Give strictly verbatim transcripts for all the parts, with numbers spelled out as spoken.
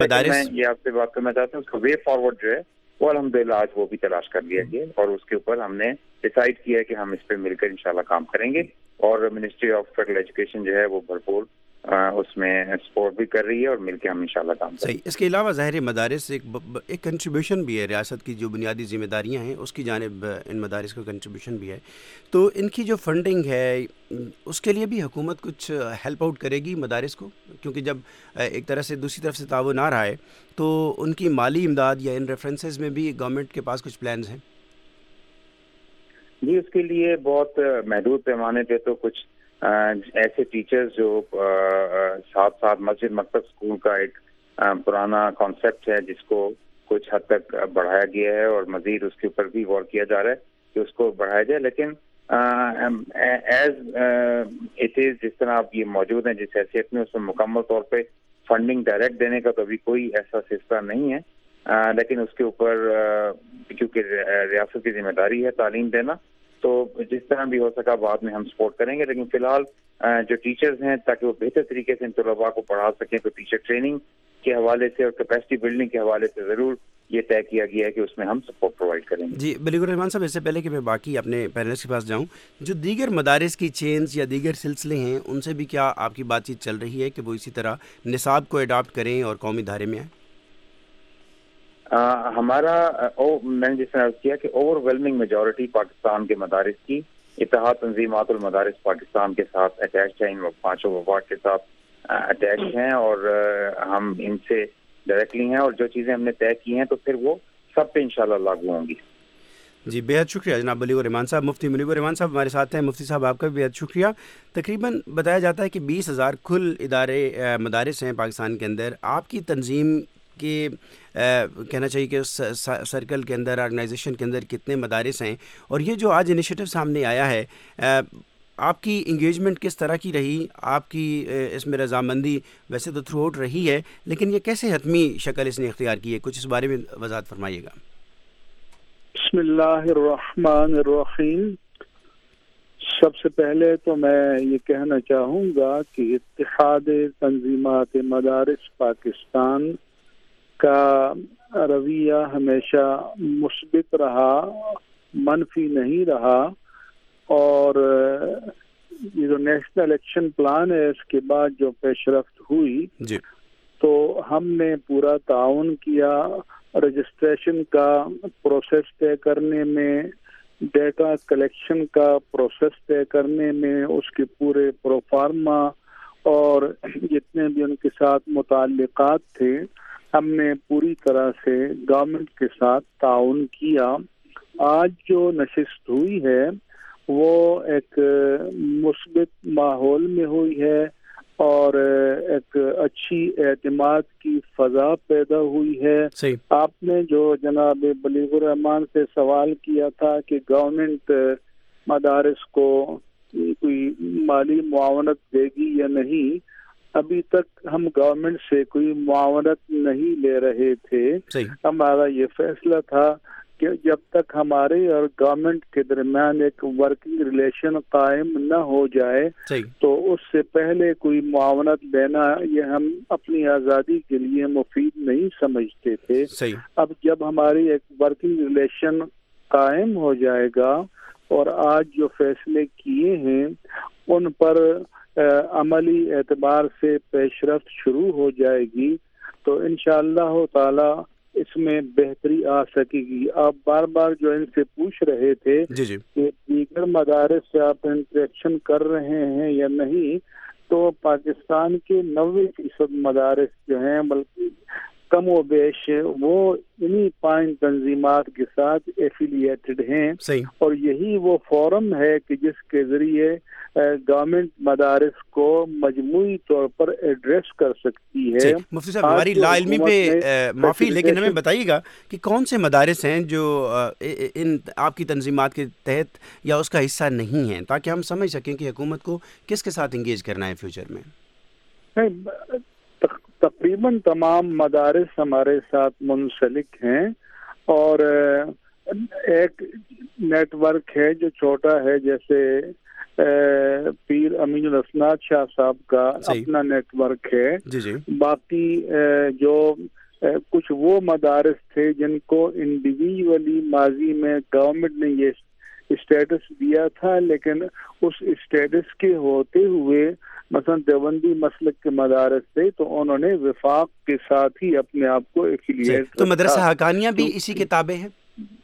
لیکن میں مدارس یہ آپ سے بات کرنا چاہتا ہوں، اس کا وے فارورڈ جو ہے وہ الحمدللہ آج وہ بھی تلاش کر لیا گیا، اور اس کے اوپر ہم نے ڈیسائیڈ کیا ہے کہ ہم اس پہ مل کر انشاءاللہ کام کریں گے، اور منسٹری آف فیڈرل ایجوکیشن جو ہے وہ بھرپور اس میں سپورٹ بھی کر رہی ہے، اور مل کے ہم انشاءاللہ کام کریں گے۔ صحیح۔ اس کے علاوہ ظاہر مدارس ایک ایک کنٹریبیوشن بھی ہے، ریاست کی جو بنیادی ذمہ داریاں ہیں اس کی جانب ان مدارس کا کنٹریبیوشن بھی ہے، تو ان کی جو فنڈنگ ہے اس کے لیے بھی حکومت کچھ ہیلپ آؤٹ کرے گی مدارس کو، کیونکہ جب ایک طرح سے دوسری طرف سے تعاون آ رہا ہے تو ان کی مالی امداد یا ان ریفرنسز میں بھی گورنمنٹ کے پاس کچھ پلانز ہیں؟ جی، اس کے لیے بہت محدود پیمانے پہ تو کچھ ایسے ٹیچرز جو ساتھ ساتھ مسجد مکتب اسکول کا ایک پرانا کانسیپٹ ہے جس کو کچھ حد تک بڑھایا گیا ہے، اور مزید اس کے اوپر بھی غور کیا جا رہا ہے کہ اس کو بڑھایا جائے، لیکن ایز اٹ از جس طرح آپ یہ موجود ہیں جس حیثیت میں، اس میں مکمل طور پہ فنڈنگ ڈائریکٹ دینے کا تو ابھی کوئی ایسا سلسلہ نہیں ہے، لیکن اس کے اوپر کیونکہ ریاست کی ذمہ داری ہے تعلیم دینا، تو جس طرح بھی ہو سکا بعد میں ہم سپورٹ کریں گے، لیکن فی الحال جو ٹیچرز ہیں تاکہ وہ بہتر طریقے سے ان طلباء کو پڑھا سکیں تو ٹیچر ٹریننگ کے حوالے سے اور کیپیسٹی بلڈنگ کے حوالے سے ضرور یہ طے کیا گیا ہے کہ اس میں ہم سپورٹ پرووائڈ کریں گے۔ جی بلیغ الرحمان صاحب، اس سے پہلے کہ میں باقی اپنے پیرنٹس کے پاس جاؤں، جو دیگر مدارس کی چینز یا دیگر سلسلے ہیں ان سے بھی کیا آپ کی بات چیت چل رہی ہے کہ وہ اسی طرح نصاب کو اڈاپٹ کریں اور قومی دھارے میں آئیں؟ ہمارا میں نے جس طرح کیا کہ اوور ویلمنگ میجورٹی پاکستان کے مدارس کی اتحاد تنظیمات المدارس پاکستان کے ساتھ اٹیچڈ ہیں، ان پانچوں وفاق کے ساتھ اٹیچڈ ہیں، اور ہم ان سے ڈائریکٹلی ہیں، اور جو چیزیں ہم نے طے کی ہیں تو پھر وہ سب پہ انشاءاللہ لاگو ہوں گی۔ جی بے حد شکریہ جناب بلیغ الرحمان صاحب۔ مفتی منیب الرحمان صاحب ہمارے ساتھ ہیں۔ مفتی صاحب آپ کا بھی بے حد شکریہ۔ تقریباً بتایا جاتا ہے کہ بیس ہزار کل ادارے مدارس ہیں پاکستان کے اندر، آپ کی تنظیم کے کہنا چاہیے کہ اس سرکل کے اندر، آرگنائزیشن کے اندر کتنے مدارس ہیں، اور یہ جو آج انیشیٹو سامنے آیا ہے آپ کی انگیجمنٹ کس طرح کی رہی؟ آپ کی اس میں رضامندی ویسے تو تھرو آؤٹ رہی ہے، لیکن یہ کیسے حتمی شکل اس نے اختیار کی ہے؟ کچھ اس بارے میں وضاحت فرمائیے گا۔ بسم اللہ الرحمن الرحیم۔ سب سے پہلے تو میں یہ کہنا چاہوں گا کہ اتحاد تنظیمات مدارس پاکستان کا رویہ ہمیشہ مثبت رہا، منفی نہیں رہا، اور یہ جو نیشنل ایکشن پلان ہے اس کے بعد جو پیش رفت ہوئی جی تو ہم نے پورا تعاون کیا رجسٹریشن کا پروسیس طے کرنے میں، ڈیٹا کلیکشن کا پروسیس طے کرنے میں، اس کے پورے پروفارما اور جتنے بھی ان کے ساتھ متعلقات تھے ہم نے پوری طرح سے گورنمنٹ کے ساتھ تعاون کیا۔ آج جو نشست ہوئی ہے وہ ایک مثبت ماحول میں ہوئی ہے، اور ایک اچھی اعتماد کی فضا پیدا ہوئی ہے۔ صحیح۔ آپ نے جو جناب بلیغ الرحمان سے سوال کیا تھا کہ گورنمنٹ مدارس کو کوئی مالی معاونت دے گی یا نہیں، ابھی تک ہم گورنمنٹ سے کوئی معاونت نہیں لے رہے تھے۔ صحیح۔ ہمارا یہ فیصلہ تھا کہ جب تک ہمارے اور گورنمنٹ کے درمیان ایک ورکنگ ریلیشن قائم نہ ہو جائے صحیح۔ تو اس سے پہلے کوئی معاونت لینا یہ ہم اپنی آزادی کے لیے مفید نہیں سمجھتے تھے۔ صحیح۔ اب جب ہماری ایک ورکنگ ریلیشن قائم ہو جائے گا اور آج جو فیصلے کیے ہیں ان پر عملی اعتبار سے پیش رفت شروع ہو جائے گی تو انشاءاللہ تعالی اس میں بہتری آ سکے گی۔ آپ بار بار جو ان سے پوچھ رہے تھے جی جی کہ دیگر مدارس سے آپ انٹریکشن کر رہے ہیں یا نہیں، تو پاکستان کے نوے فیصد مدارس جو ہیں بلکہ کم و بیش وہ انہی پانچ تنظیمات کے ساتھ ایفیلیٹڈ ہیں۔ صحیح۔ اور یہی وہ فورم ہے کہ جس کے ذریعے گورنمنٹ مدارس کو مجموعی طور پر ایڈریس کر سکتی ہے۔ مفتی صاحب ہماری لا علمی پہ معافی، لیکن ہمیں بتائیے گا کہ کون سے مدارس ہیں جو ان آپ کی تنظیمات کے تحت یا اس کا حصہ نہیں ہیں، تاکہ ہم سمجھ سکیں کہ حکومت کو کس کے ساتھ انگیج کرنا ہے فیوچر میں۔ تقریباً تمام مدارس ہمارے ساتھ منسلک ہیں، اور ایک نیٹ ورک ہے جو چھوٹا ہے، جیسے پیر امین الاسناد شاہ صاحب کا اپنا نیٹ ورک ہے. جی جی. باقی جو کچھ وہ مدارس تھے جن کو انڈیویجولی ماضی میں گورنمنٹ نے یہ اسٹیٹس دیا تھا، لیکن اس اسٹیٹس کے ہوتے ہوئے مثلا دیوبندی مسلک کے مدارس تھے تو انہوں نے وفاق کے ساتھ ہی اپنے آپ کو ایفیلیٹ. تو مدرسہ حقانیہ بھی اسی کے تابع ہے؟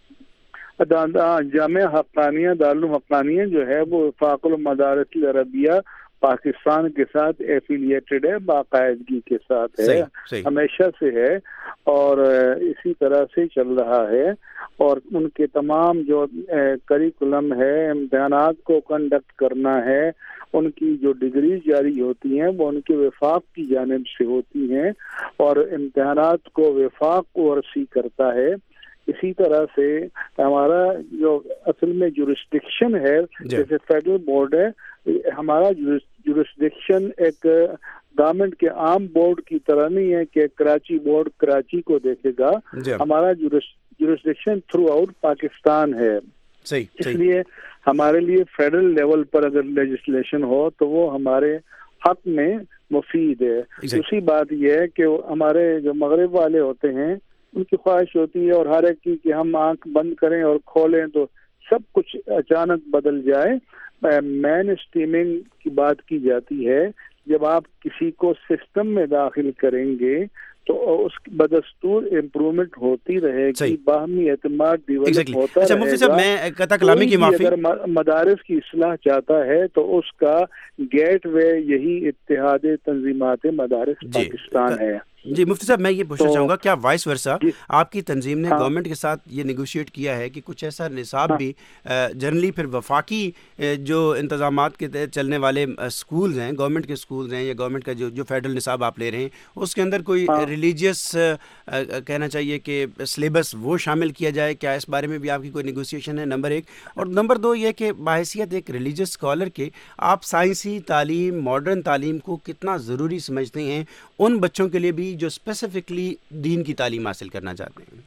جامعہ حقانیہ دارالعلوم حقانیہ جو ہے وہ وفاق المدارس العربیہ پاکستان کے ساتھ ایفیلیٹڈ ہے، باقاعدگی کے ساتھ ہے. صحیح, صحیح. ہمیشہ سے ہے اور اسی طرح سے چل رہا ہے. اور ان کے تمام جو کریکولم ہے، امتحانات کو کنڈکٹ کرنا ہے، ان کی جو ڈگریز جاری ہوتی ہیں وہ ان کے وفاق کی جانب سے ہوتی ہیں اور امتحانات کو وفاق اوورسی کرتا ہے. اسی طرح سے ہمارا جو اصل میں جورسڈکشن ہے، جیسے فیڈرل بورڈ ہے، ہمارا جورسڈکشن ایک گورنمنٹ کے عام بورڈ کی طرح نہیں ہے کہ کراچی بورڈ کراچی کو دیکھے گا. ہمارا جورسڈکشن تھرو آؤٹ پاکستان ہے. صحیح. اس لیے ہمارے لیے فیڈرل لیول پر اگر لیجسلیشن ہو تو وہ ہمارے حق میں مفید ہے. دوسری بات یہ ہے کہ ہمارے جو مغرب والے ہوتے ہیں ان کی خواہش ہوتی ہے اور ہر ایک کی کہ ہم آنکھ بند کریں اور کھولیں تو سب کچھ اچانک بدل جائے. مین اسٹریمنگ کی بات کی جاتی ہے. جب آپ کسی کو سسٹم میں داخل کریں گے تو اس بدستور امپرومنٹ ہوتی رہے گی، باہمی اعتماد ڈیولپ ہوتا رہے گا. مفتی صاحب میں قطع کلامی کی معافی. اگر مدارس کی اصلاح چاہتا ہے تو اس کا گیٹ وے یہی اتحاد تنظیمات مدارس پاکستان ہے. جی مفتی صاحب میں یہ پوچھنا چاہوں گا، کیا وائس ورثہ آپ کی تنظیم نے گورنمنٹ کے ساتھ یہ نیگوشیٹ کیا ہے کہ کچھ ایسا نصاب بھی جنرلی پھر وفاقی جو انتظامات کے تحت چلنے والے اسکولز ہیں، گورنمنٹ کے اسکولز ہیں یا گورنمنٹ کا جو جو فیڈرل نصاب آپ لے رہے ہیں اس کے اندر کوئی ریلیجیس کہنا چاہیے کہ سلیبس وہ شامل کیا جائے؟ کیا اس بارے میں بھی آپ کی کوئی نیگوسیشن ہے؟ نمبر ایک. اور نمبر دو یہ کہ بحیثیت ایک ریلیجیس اسکالر کے آپ سائنسی تعلیم، ماڈرن تعلیم کو کتنا ضروری سمجھتے ہیں ان بچوں کے لیے بھی جو اسپیسیفکلی دین کی تعلیم حاصل کرنا چاہتے ہیں؟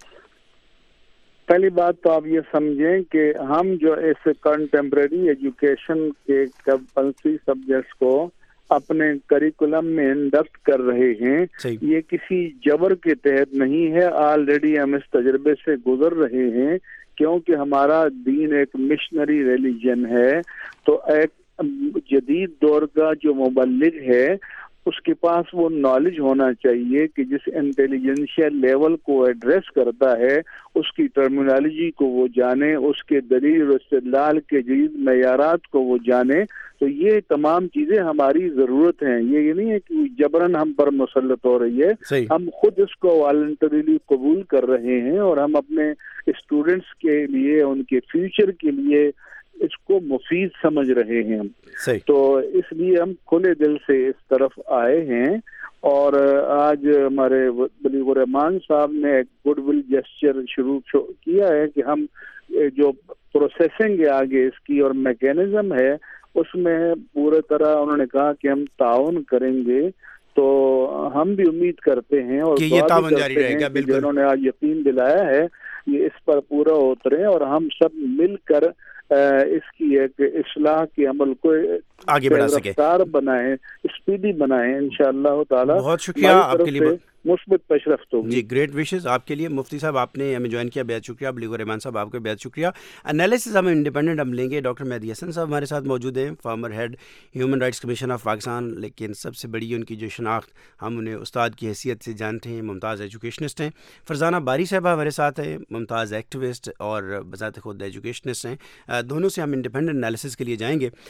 پہلی بات تو آپ یہ سمجھیں کہ ہم جو اس کنٹمپریری ایجوکیشن کے کمپلسری سبجیکٹس کو اپنے کریکولم میں انڈکٹ کر رہے ہیں، یہ کسی جبر کے تحت نہیں ہے. آلریڈی ہم اس تجربے سے گزر رہے ہیں کیونکہ ہمارا دین ایک مشنری ریلیجن ہے. تو ایک جدید دور کا جو مبلغ ہے اس کے پاس وہ نالج ہونا چاہیے کہ جس انٹیلیجنشیل لیول کو ایڈریس کرتا ہے اس کی ٹرمینالوجی کو وہ جانے، اس کے دلیل اور استدلال کے جدید معیارات کو وہ جانے. تو یہ تمام چیزیں ہماری ضرورت ہیں. یہ نہیں ہے کہ جبراً ہم پر مسلط ہو رہی ہے، ہم خود اس کو والنٹریلی قبول کر رہے ہیں اور ہم اپنے اسٹوڈنٹس کے لیے، ان کے فیوچر کے لیے اس کو مفید سمجھ رہے ہیں. تو اس لیے ہم کھلے دل سے اس طرف آئے ہیں. اور آج ہمارے بلیغ الرحمان صاحب نے ایک گڈ ول جسچر شروع کیا ہے کہ ہم جو پروسیسنگ ہے آگے اس کی اور میکینزم ہے اس میں پورے طرح انہوں نے کہا کہ ہم تعاون کریں گے. تو ہم بھی امید کرتے ہیں اور یہ تعاون جاری رہے گا. بالکل انہوں نے آج یقین دلایا ہے یہ اس پر پورا اترے اور ہم سب مل کر اس کی ایک اصلاح کے عمل کو آگے بڑھا سکے، رفتار بنائیں، اسپیڈی بنائیں انشاءاللہ تعالی. بہت شکریہ آپ کے لیے، مثبت پیشرفت ہوگی. جی گریٹ وشز آپ کے لیے. مفتی صاحب آپ نے ہمیں جوائن کیا، بہت شکریہ. بلیغ الرحمان صاحب آپ کا بہت شکریہ. انالیسز ہم انڈیپینڈنٹ ہم لیں گے. ڈاکٹر مہدی حسن صاحب ہمارے ساتھ موجود ہیں، former head human rights commission of Pakistan, لیکن سب سے بڑی ان کی جو شناخت ہم انہیں استاد کی حیثیت سے جانتے ہیں، ممتاز ایجوکیشنسٹ ہیں. فرزانہ باری صاحبہ ہمارے ساتھ ہیں، ممتاز ایکٹیوسٹ اور بذات خود ایجوکیشنسٹ ہیں. دونوں سے ہم انڈیپینڈنٹ انالیسز کے لیے جائیں گے.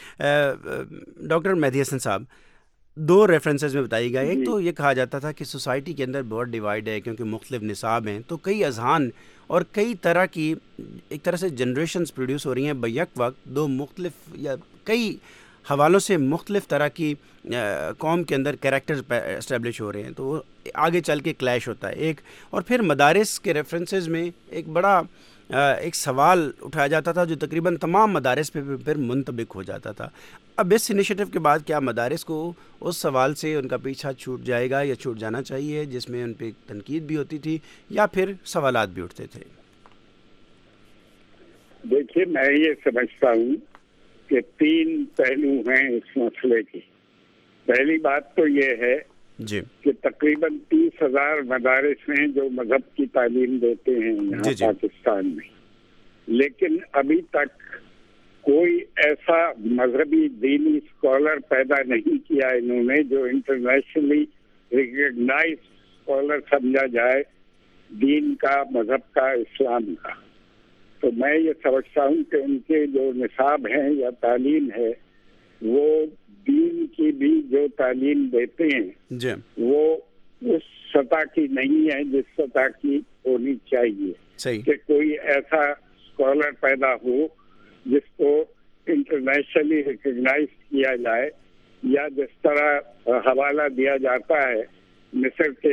ڈاکٹر مہدی حسن صاحب، دو ریفرنسز میں بتائی گئی. ایک تو یہ کہا جاتا تھا کہ سوسائٹی کے اندر بہت ڈیوائڈ ہے کیونکہ مختلف نصاب ہیں، تو کئی اذہان اور کئی طرح کی ایک طرح سے جنریشنز پروڈیوس ہو رہی ہیں بیک وقت، دو مختلف یا کئی حوالوں سے مختلف طرح کی قوم کے اندر کریکٹرز اسٹیبلش ہو رہے ہیں، تو وہ آگے چل کے کلیش ہوتا ہے. ایک اور پھر مدارس کے ریفرنسز میں ایک بڑا ایک سوال اٹھایا جاتا تھا جو تقریباً تمام مدارس پہ پھر منطبق ہو جاتا تھا. اب اس انیشیٹو کے بعد کیا مدارس کو اس سوال سے ان کا پیچھا چھوٹ جائے گا یا چھوٹ جانا چاہیے جس میں ان پہ تنقید بھی ہوتی تھی یا پھر سوالات بھی اٹھتے تھے؟ دیکھیے میں یہ سمجھتا ہوں کہ تین پہلو ہیں اس مسئلے کی. پہلی بات تو یہ ہے جی کہ تقریباً تیس ہزار مدارس ہیں جو مذہب کی تعلیم دیتے ہیں یہاں جی جی. پاکستان میں، لیکن ابھی تک کوئی ایسا مذہبی دینی اسکالر پیدا نہیں کیا انہوں نے جو انٹرنیشنلی ریکگنائز اسکالر سمجھا جائے دین کا، مذہب کا، اسلام کا. تو میں یہ سمجھتا ہوں کہ ان کے جو نصاب ہیں یا تعلیم ہے وہ دین کی بھی جو تعلیم دیتے ہیں جی وہ اس سطح کی نہیں ہے جس سطح کی ہونی چاہیے. صحیح. کہ کوئی ایسا اسکالر پیدا ہو جس کو انٹرنیشنلی ریکگنائز کیا جائے، یا جس طرح حوالہ دیا جاتا ہے مصر کے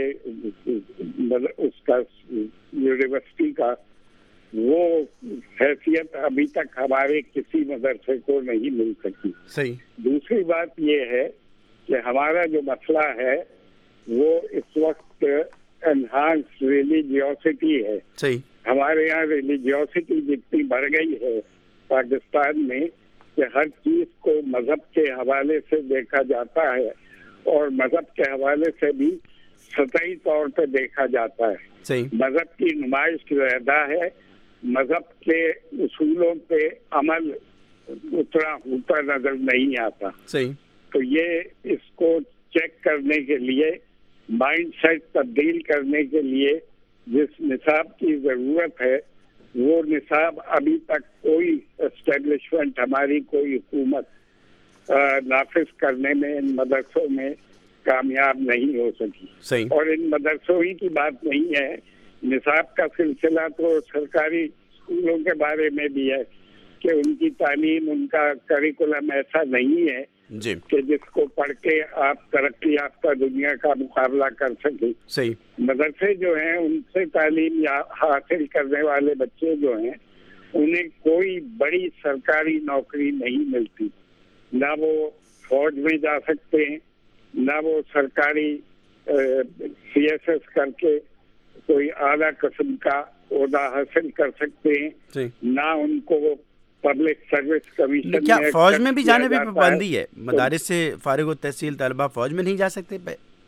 اس کا یونیورسٹی کا، وہ حیثیت ابھی تک ہمارے کسی مدرسے کو نہیں مل سکی. صحیح. دوسری بات یہ ہے کہ ہمارا جو مسئلہ ہے وہ اس وقت انہانس ریلیجیوسٹی ہے. صحیح. ہمارے یہاں ریلیجیوسٹی جتنی بڑھ گئی ہے پاکستان میں کہ ہر چیز کو مذہب کے حوالے سے دیکھا جاتا ہے، اور مذہب کے حوالے سے بھی سطحی طور پہ دیکھا جاتا ہے. صحیح. مذہب کی نمائش زیادہ ہے، مذہب کے اصولوں پہ عمل اتنا ہوتا نظر نہیں آتا. صحیح. تو یہ اس کو چیک کرنے کے لیے، مائنڈ سیٹ تبدیل کرنے کے لیے جس نصاب کی ضرورت ہے وہ نصاب ابھی تک کوئی اسٹیبلشمنٹ، ہماری کوئی حکومت نافذ کرنے میں ان مدرسوں میں کامیاب نہیں ہو سکی. صحیح. اور ان مدرسوں ہی کی بات نہیں ہے، نصاب کا سلسلہ تو سرکاری اسکولوں کے بارے میں بھی ہے کہ ان کی تعلیم، ان کا کریکولم ایسا نہیں ہے جی کہ جس کو پڑھ کے آپ ترقی یافتہ دنیا کا مقابلہ کر سکیں. صحیح. مدرسے جو ہیں ان سے تعلیم یا حاصل کرنے والے بچے جو ہیں انہیں کوئی بڑی سرکاری نوکری نہیں ملتی، نہ وہ فوج میں جا سکتے ہیں، نہ وہ سرکاری سی ایس ایس کر کے کوئی اعلیٰ قسم کا عہدہ حاصل کر سکتے ہیں، نہ ان کو پبلک سروس کمیشن. کیا فوج میں بھی جانے پہ پابندی ہے؟ مدارس سے فارغ التحصیل طلبہ فوج میں نہیں جا سکتے؟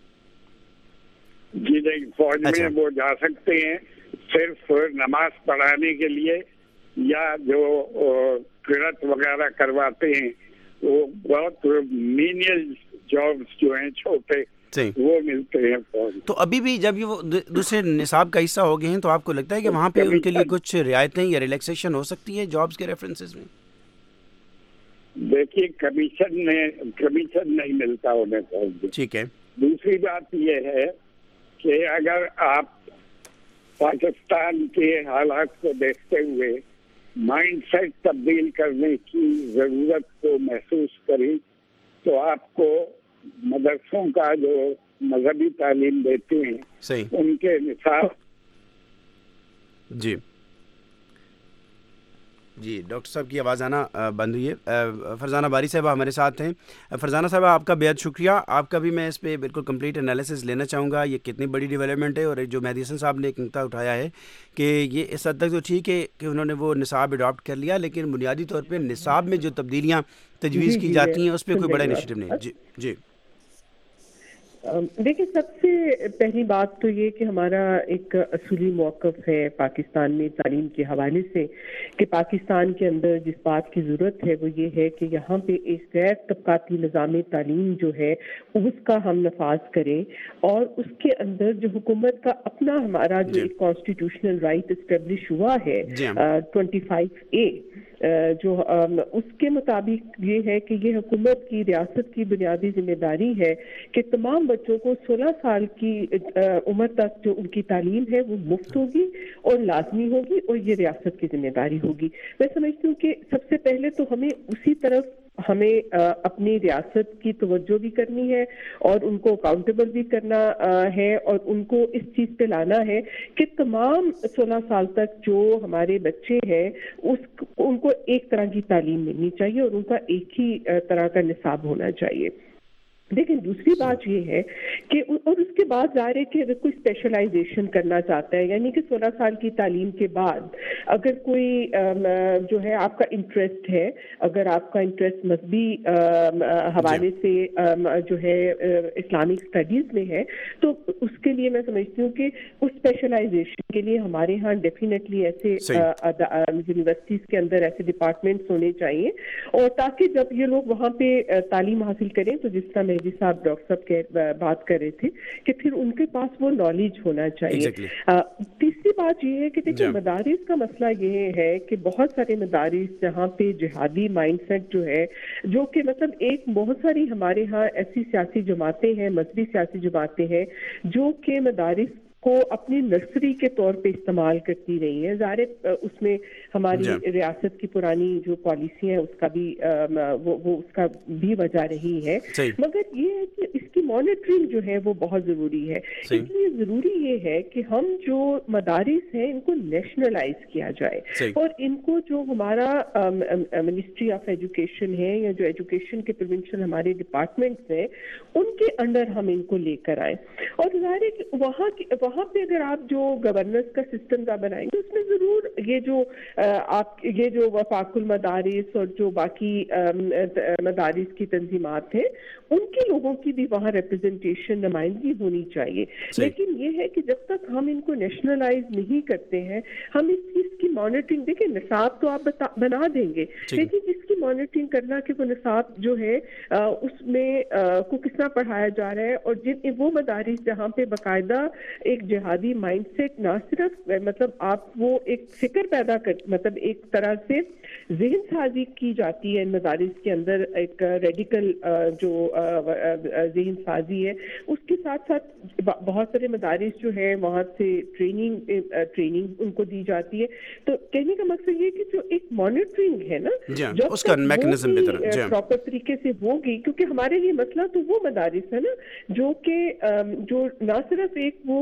جی نہیں، فوج میں وہ جا سکتے ہیں صرف نماز پڑھانے کے لیے، یا جو قرات وغیرہ کرواتے ہیں وہ بہت مینیل جابس جو ہیں چھوٹے وہ ملتے ہیں فوج. تو ابھی بھی جب یہ وہ دوسرے نصاب کا حصہ ہو گئے ہیں تو آپ کو لگتا ہے کہ وہاں پہ ان کے لیے کچھ رعایتیں یا ریلیکسیشن ہو سکتی ہے جابس کے ریفرنسز میں؟ دیکھیے کمیشن میں کمیشن نہیں ملتا انہیں فوج. ٹھیک ہے. دوسری بات یہ ہے کہ اگر آپ پاکستان کے حالات کو دیکھتے ہوئے مائنڈ سیٹ تبدیل کرنے کی ضرورت کو محسوس کریں تو آپ کو مدرسوں کا جو مذہبی تعلیم دیتے ہیں صحیح ان کے نصاب. جی جی ڈاکٹر صاحب کی آواز آنا بند ہوئی ہے. فرزانہ باری صاحبہ ہمارے ساتھ ہیں. فرزانہ صاحبہ آپ کا بہت شکریہ. آپ کا بھی میں اس پہ بالکل کمپلیٹ انالیسس لینا چاہوں گا. یہ کتنی بڑی ڈیولپمنٹ ہے, اور جو مہدی حسن صاحب نے ایک نقطہ اٹھایا ہے کہ یہ اس حد تک تو ٹھیک ہے کہ انہوں نے وہ نصاب اڈاپٹ کر لیا, لیکن بنیادی طور پہ نصاب میں جو تبدیلیاں تجویز کی جاتی ہیں اس پہ کوئی بڑا انیشیٹو نہیں. جی جی دیکھیں, سب سے پہلی بات تو یہ کہ ہمارا ایک اصولی موقف ہے پاکستان میں تعلیم کے حوالے سے کہ پاکستان کے اندر جس بات کی ضرورت ہے وہ یہ ہے کہ یہاں پہ ایک غیر طبقاتی نظام تعلیم جو ہے اس کا ہم نفاذ کریں, اور اس کے اندر جو حکومت کا اپنا ہمارا جو ایک کانسٹیٹیوشنل رائٹ اسٹیبلش ہوا ہے ٹوینٹی فائیو اے, جو اس کے مطابق یہ ہے کہ یہ حکومت کی ریاست کی بنیادی ذمہ داری ہے کہ تمام بچوں کو سولہ سال کی عمر تک جو ان کی تعلیم ہے وہ مفت ہوگی اور لازمی ہوگی, اور یہ ریاست کی ذمہ داری ہوگی. میں سمجھتی ہوں کہ سب سے پہلے تو ہمیں اسی طرف ہمیں اپنی ریاست کی توجہ بھی کرنی ہے اور ان کو اکاؤنٹیبل بھی کرنا ہے, اور ان کو اس چیز پہ لانا ہے کہ تمام سولہ سال تک جو ہمارے بچے ہیں اس ان کو ایک طرح کی تعلیم ملنی چاہیے اور ان کا ایک ہی طرح کا نصاب ہونا چاہیے. لیکن دوسری بات یہ ہے کہ اور اس کے بعد ظاہر ہے کہ اگر کوئی اسپیشلائزیشن کرنا چاہتا ہے، یعنی کہ سولہ سال کی تعلیم کے بعد اگر کوئی جو ہے آپ کا انٹرسٹ ہے، اگر آپ کا انٹرسٹ مذہبی حوالے سے جو ہے اسلامک اسٹڈیز میں ہے، تو اس کے لیے میں سمجھتی ہوں کہ اس اسپیشلائزیشن کے لیے ہمارے ہاں ڈیفینیٹلی ایسے یونیورسٹیز کے اندر ایسے ڈپارٹمنٹس ہونے چاہیے، اور تاکہ جب یہ لوگ وہاں پہ تعلیم حاصل کریں تو جس طرح مہدی صاحب ڈاکٹر صاحب کے بات کر رہے تھے کہ پھر ان کے پاس وہ نالج ہونا چاہیے. تیسری بات یہ ہے کہ دیکھیں مدارس کا مسئلہ یہ ہے کہ بہت سارے مدارس جہاں پہ جہادی مائنڈ سیٹ جو ہے، جو کہ مطلب ایک بہت ساری ہمارے ہاں ایسی سیاسی جماعتیں ہیں، مذہبی سیاسی جماعتیں ہیں جو کہ مدارس کو اپنی نرسری کے طور پہ استعمال کرتی رہی ہیں. ظاہر اس میں ہماری ریاست کی پرانی جو پالیسی ہے اس کا بھی وہ, وہ اس کا بھی وجہ رہی ہے، مگر یہ ہے کہ اس کی مانیٹرنگ جو ہے وہ بہت ضروری ہے. اس لیے ضروری یہ ہے کہ ہم جو مدارس ہیں ان کو نیشنلائز کیا جائے، اور ان کو جو ہمارا منسٹری آف ایجوکیشن ہے یا جو ایجوکیشن کے پروونشل ہمارے ڈپارٹمنٹس ہیں ان کے انڈر ہم ان کو لے کر آئیں. اور ظاہر ہے کہ وہاں کی وہاں پہ اگر آپ جو گورننس کا سسٹم کا بنائیں گے اس میں ضرور یہ جو آپ یہ جو وفاق المدارس اور جو باقی مدارس کی تنظیمات ہیں ان کے لوگوں کی بھی وہاں ریپرزنٹیشن نمائندگی ہونی چاہیے. لیکن یہ ہے کہ جب تک ہم ان کو نیشنلائز نہیں کرتے ہیں، ہم اس چیز کی مانیٹرنگ، دیکھیں نصاب تو آپ بنا دیں گے لیکن اس کی مانیٹرنگ کرنا کہ وہ نصاب جو ہے اس میں کو کس طرح پڑھایا جا رہا ہے، اور جن وہ مدارس جہاں پہ باقاعدہ ایک جہادی مائنڈ سیٹ نہ صرف مطلب آپ وہ ایک فکر پیدا کر مطلب ایک طرح سے ذہن سازی کی جاتی ہے ان مدارس کے اندر، ایک ریڈیکل جو ذہن سازی ہے، اس کے ساتھ ساتھ بہت سارے مدارس جو ہے وہاں سے ٹریننگ ٹریننگ ان کو دی جاتی ہے. تو کہنے کا مقصد یہ کہ جو ایک مانیٹرنگ ہے نا جب اس کا میکنزم پراپر طریقے سے ہوگی، کیونکہ ہمارے لیے مسئلہ تو وہ مدارس ہے نا جو کہ جو نہ صرف ایک وہ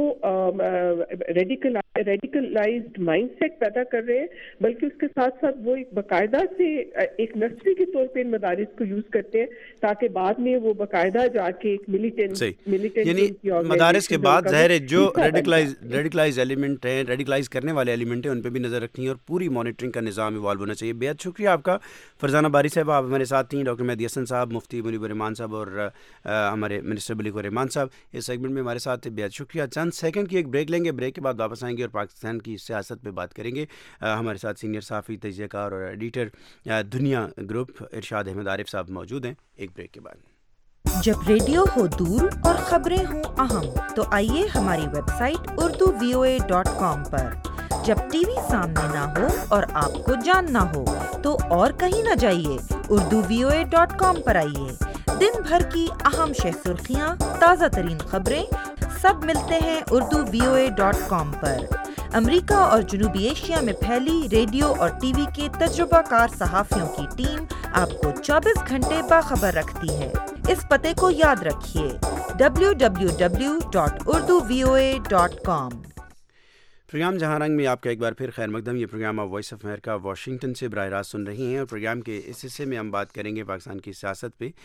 ریڈیکلائزڈ مائنڈ سیٹ پیدا کر رہے ہیں بلکہ اس کے ساتھ ساتھ وہ ایک باقاعدہ سے ایک نرسری کے طور پہ ان مدارس کو یوز کرتے ہیں تاکہ بعد میں وہ باقاعدہ جا کے ایک ملیٹنٹ ملیٹنٹ یعنی مدارس کے بعد ظاہر ہے جو ریڈیکلائز ریڈیکلائز ایلیمنٹ ہیں، ریڈیکلائز کرنے والے ایلیمنٹ ہیں، ان پہ بھی نظر رکھنی ہے اور پوری مانیٹرنگ کا نظام ایوالو ہونا چاہیے. بہت شکریہ آپ کا فرزانہ باری صاحب، آپ ہمارے ساتھ تھیں. ڈاکٹر مہدی حسن صاحب، مفتی منیب الرحمان صاحب اور ہمارے منسٹر ملیک الرحمان صاحب اس سیگمنٹ میں ہمارے ساتھ تھے. بہت شکریہ. چند سیکنڈ کی ایک بریک لیں گے، بریک کے بعد واپس آئیں گے اور پاکستان کی سیاست پہ بات کریں گے. ہمارے ساتھ سینئر صحافی، تجزیہ کار اور ایڈیٹر دنیا گروپ ارشاد احمد عارف صاحب موجود ہیں. ایک بریک کے بعد. جب ریڈیو ہو دور اور خبریں ہوں اہم تو آئیے ہماری website Urdu V O A dot com پر. جب ٹی وی سامنے نہ ہو اور آپ کو جاننا ہو تو اور کہیں نہ جائیے، Urdu V O A dot com پر آئیے. دن بھر کی اہم شہ سرخیاں، تازہ ترین خبریں سب ملتے ہیں Urdu V O A dot com پر. امریکہ اور جنوبی ایشیا میں پھیلی ریڈیو اور ٹی وی کے تجربہ کار صحافیوں کی ٹیم آپ کو چوبیس گھنٹے باخبر رکھتی ہے. اس پتے کو یاد رکھیے، W W W dot Urdu V O A dot com. Programme جہاں رنگ میں آپ کا ایک بار پھر خیر مقدم. یہ پروگرام آپ وائس آف امریکہ واشنگٹن سے براہ راست سن رہی ہیں اور پروگرام کے اس حصے میں ہم بات کریں گے پاکستان کی سیاست پہ.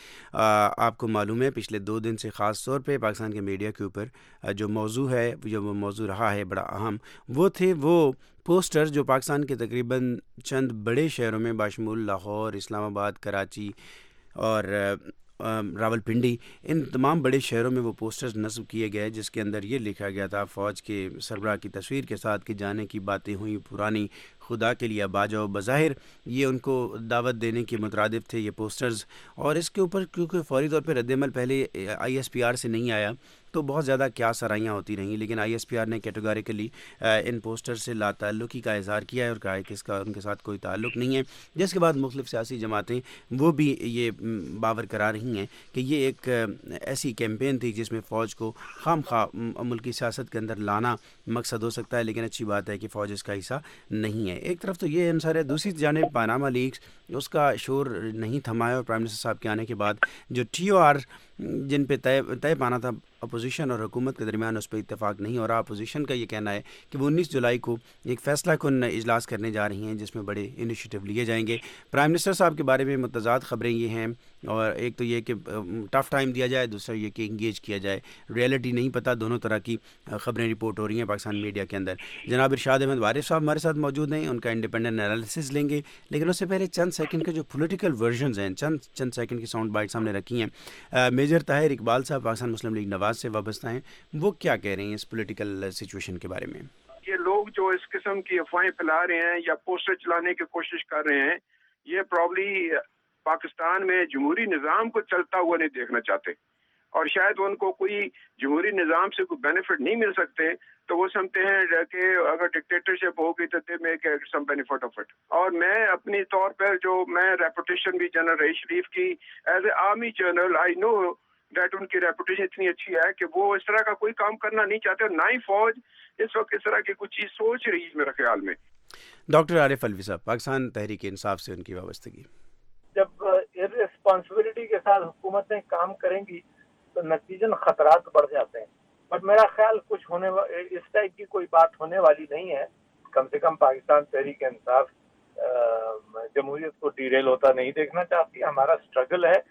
آپ کو معلوم ہے پچھلے دو دن سے خاص طور پہ پاکستان کے میڈیا کے اوپر جو موضوع ہے، جو وہ موضوع رہا ہے بڑا اہم، وہ تھے وہ پوسٹر جو پاکستان کے تقریباً چند بڑے شہروں میں باشمول لاہور، اسلام آباد، کراچی اور راول پنڈی، ان تمام بڑے شہروں میں وہ پوسٹرز نصب کیے گئے جس کے اندر یہ لکھا گیا تھا فوج کے سربراہ کی تصویر کے ساتھ کہ جانے کی باتیں ہوئیں پرانی، خدا کے لیے اب آ جاؤ. بظاہر یہ ان کو دعوت دینے کے مترادف تھے یہ پوسٹرز، اور اس کے اوپر کیونکہ فوری طور پہ رد عمل پہلے آئی ایس پی آر سے نہیں آیا تو بہت زیادہ کیا سرائیاں ہوتی رہیں، لیکن آئی ایس پی آر نے کیٹیگوریکلی ان پوسٹر سے لا تعلقی کا اظہار کیا ہے اور کہا ہے کہ اس کا ان کے ساتھ کوئی تعلق نہیں ہے. جس کے بعد مختلف سیاسی جماعتیں وہ بھی یہ باور کرا رہی ہیں کہ یہ ایک ایسی کیمپین تھی جس میں فوج کو خام خواہ ملکی سیاست کے اندر لانا مقصد ہو سکتا ہے، لیکن اچھی بات ہے کہ فوج اس کا حصہ نہیں ہے. ایک طرف تو یہ انصار ہے، دوسری جانب پاناما لیکس اس کا شور نہیں تھما ہے اور پرائم منسٹر صاحب کے آنے کے بعد جو ٹی او آر جن پہ طے طے پانا تھا اپوزیشن اور حکومت کے درمیان، اس پہ اتفاق نہیں ہو رہا. اپوزیشن کا یہ کہنا ہے کہ وہ انیس جولائی کو ایک فیصلہ کن اجلاس کرنے جا رہی ہیں جس میں بڑے انیشیٹو لیے جائیں گے. پرائم منسٹر صاحب کے بارے میں متضاد خبریں یہ ہیں، اور ایک تو یہ کہ ٹف ٹائم دیا جائے، دوسرا یہ کہ انگیج کیا جائے. ریئلٹی نہیں پتہ، دونوں طرح کی خبریں رپورٹ ہو رہی ہیں پاکستان میڈیا کے اندر. جناب ارشاد احمد وارث صاحب ہمارے ساتھ موجود ہیں، ان کا انڈیپینڈنٹ انالیسس لیں گے، لیکن اس سے پہلے چند سیکنڈ کے جو پولیٹیکل ورژنز ہیں، چند چند سیکنڈ کی ساؤنڈ بائٹس ہم نے رکھی ہیں. میجر طاہر اقبال صاحب پاکستان مسلم لیگ نواز سے وابستہ ہیں، وہ کیا کہہ رہے ہیں اس پولیٹیکل سچویشن کے بارے میں؟ یہ لوگ جو اس قسم کی افواہیں پھیلا رہے ہیں یا پوسٹر چلانے کی کوشش کر رہے ہیں، یہ پرابلی پاکستان میں جمہوری نظام کو چلتا ہوا نہیں دیکھنا چاہتے، اور شاید ان کو کوئی جمہوری نظام سے کوئی بینیفٹ نہیں مل سکتے، تو وہ سمجھتے ہیں کہ اگر ڈکٹیٹرشپ ہوگی تو they make some benefit of it. اور میں اپنی طور پر جو میں ریپوٹیشن بھی جنرل رئیس شریف کی as a army general, I know that ان کی ریپوٹیشن اتنی اچھی ہے کہ وہ اس طرح کا کوئی کام کرنا نہیں چاہتے، اور نہ ہی فوج اس وقت اس طرح کی کچھ چیز سوچ رہی ہے میرے خیال میں. ڈاکٹر عارف الوی صاحب، پاکستان تحریک انصاف سے ان کی وابستگی. جب ارسپانسبلٹی کے ساتھ حکومتیں کام کریں گی تو نتیجن خطرات بڑھ جاتے ہیں، بٹ میرا خیال کچھ ہونے اس ٹائپ کی کوئی بات ہونے والی نہیں ہے. کم سے کم پاکستان تحریک انصاف جمہوریت کو ڈیریل ہوتا نہیں دیکھنا چاہتی. ہمارا اسٹرگل ہے،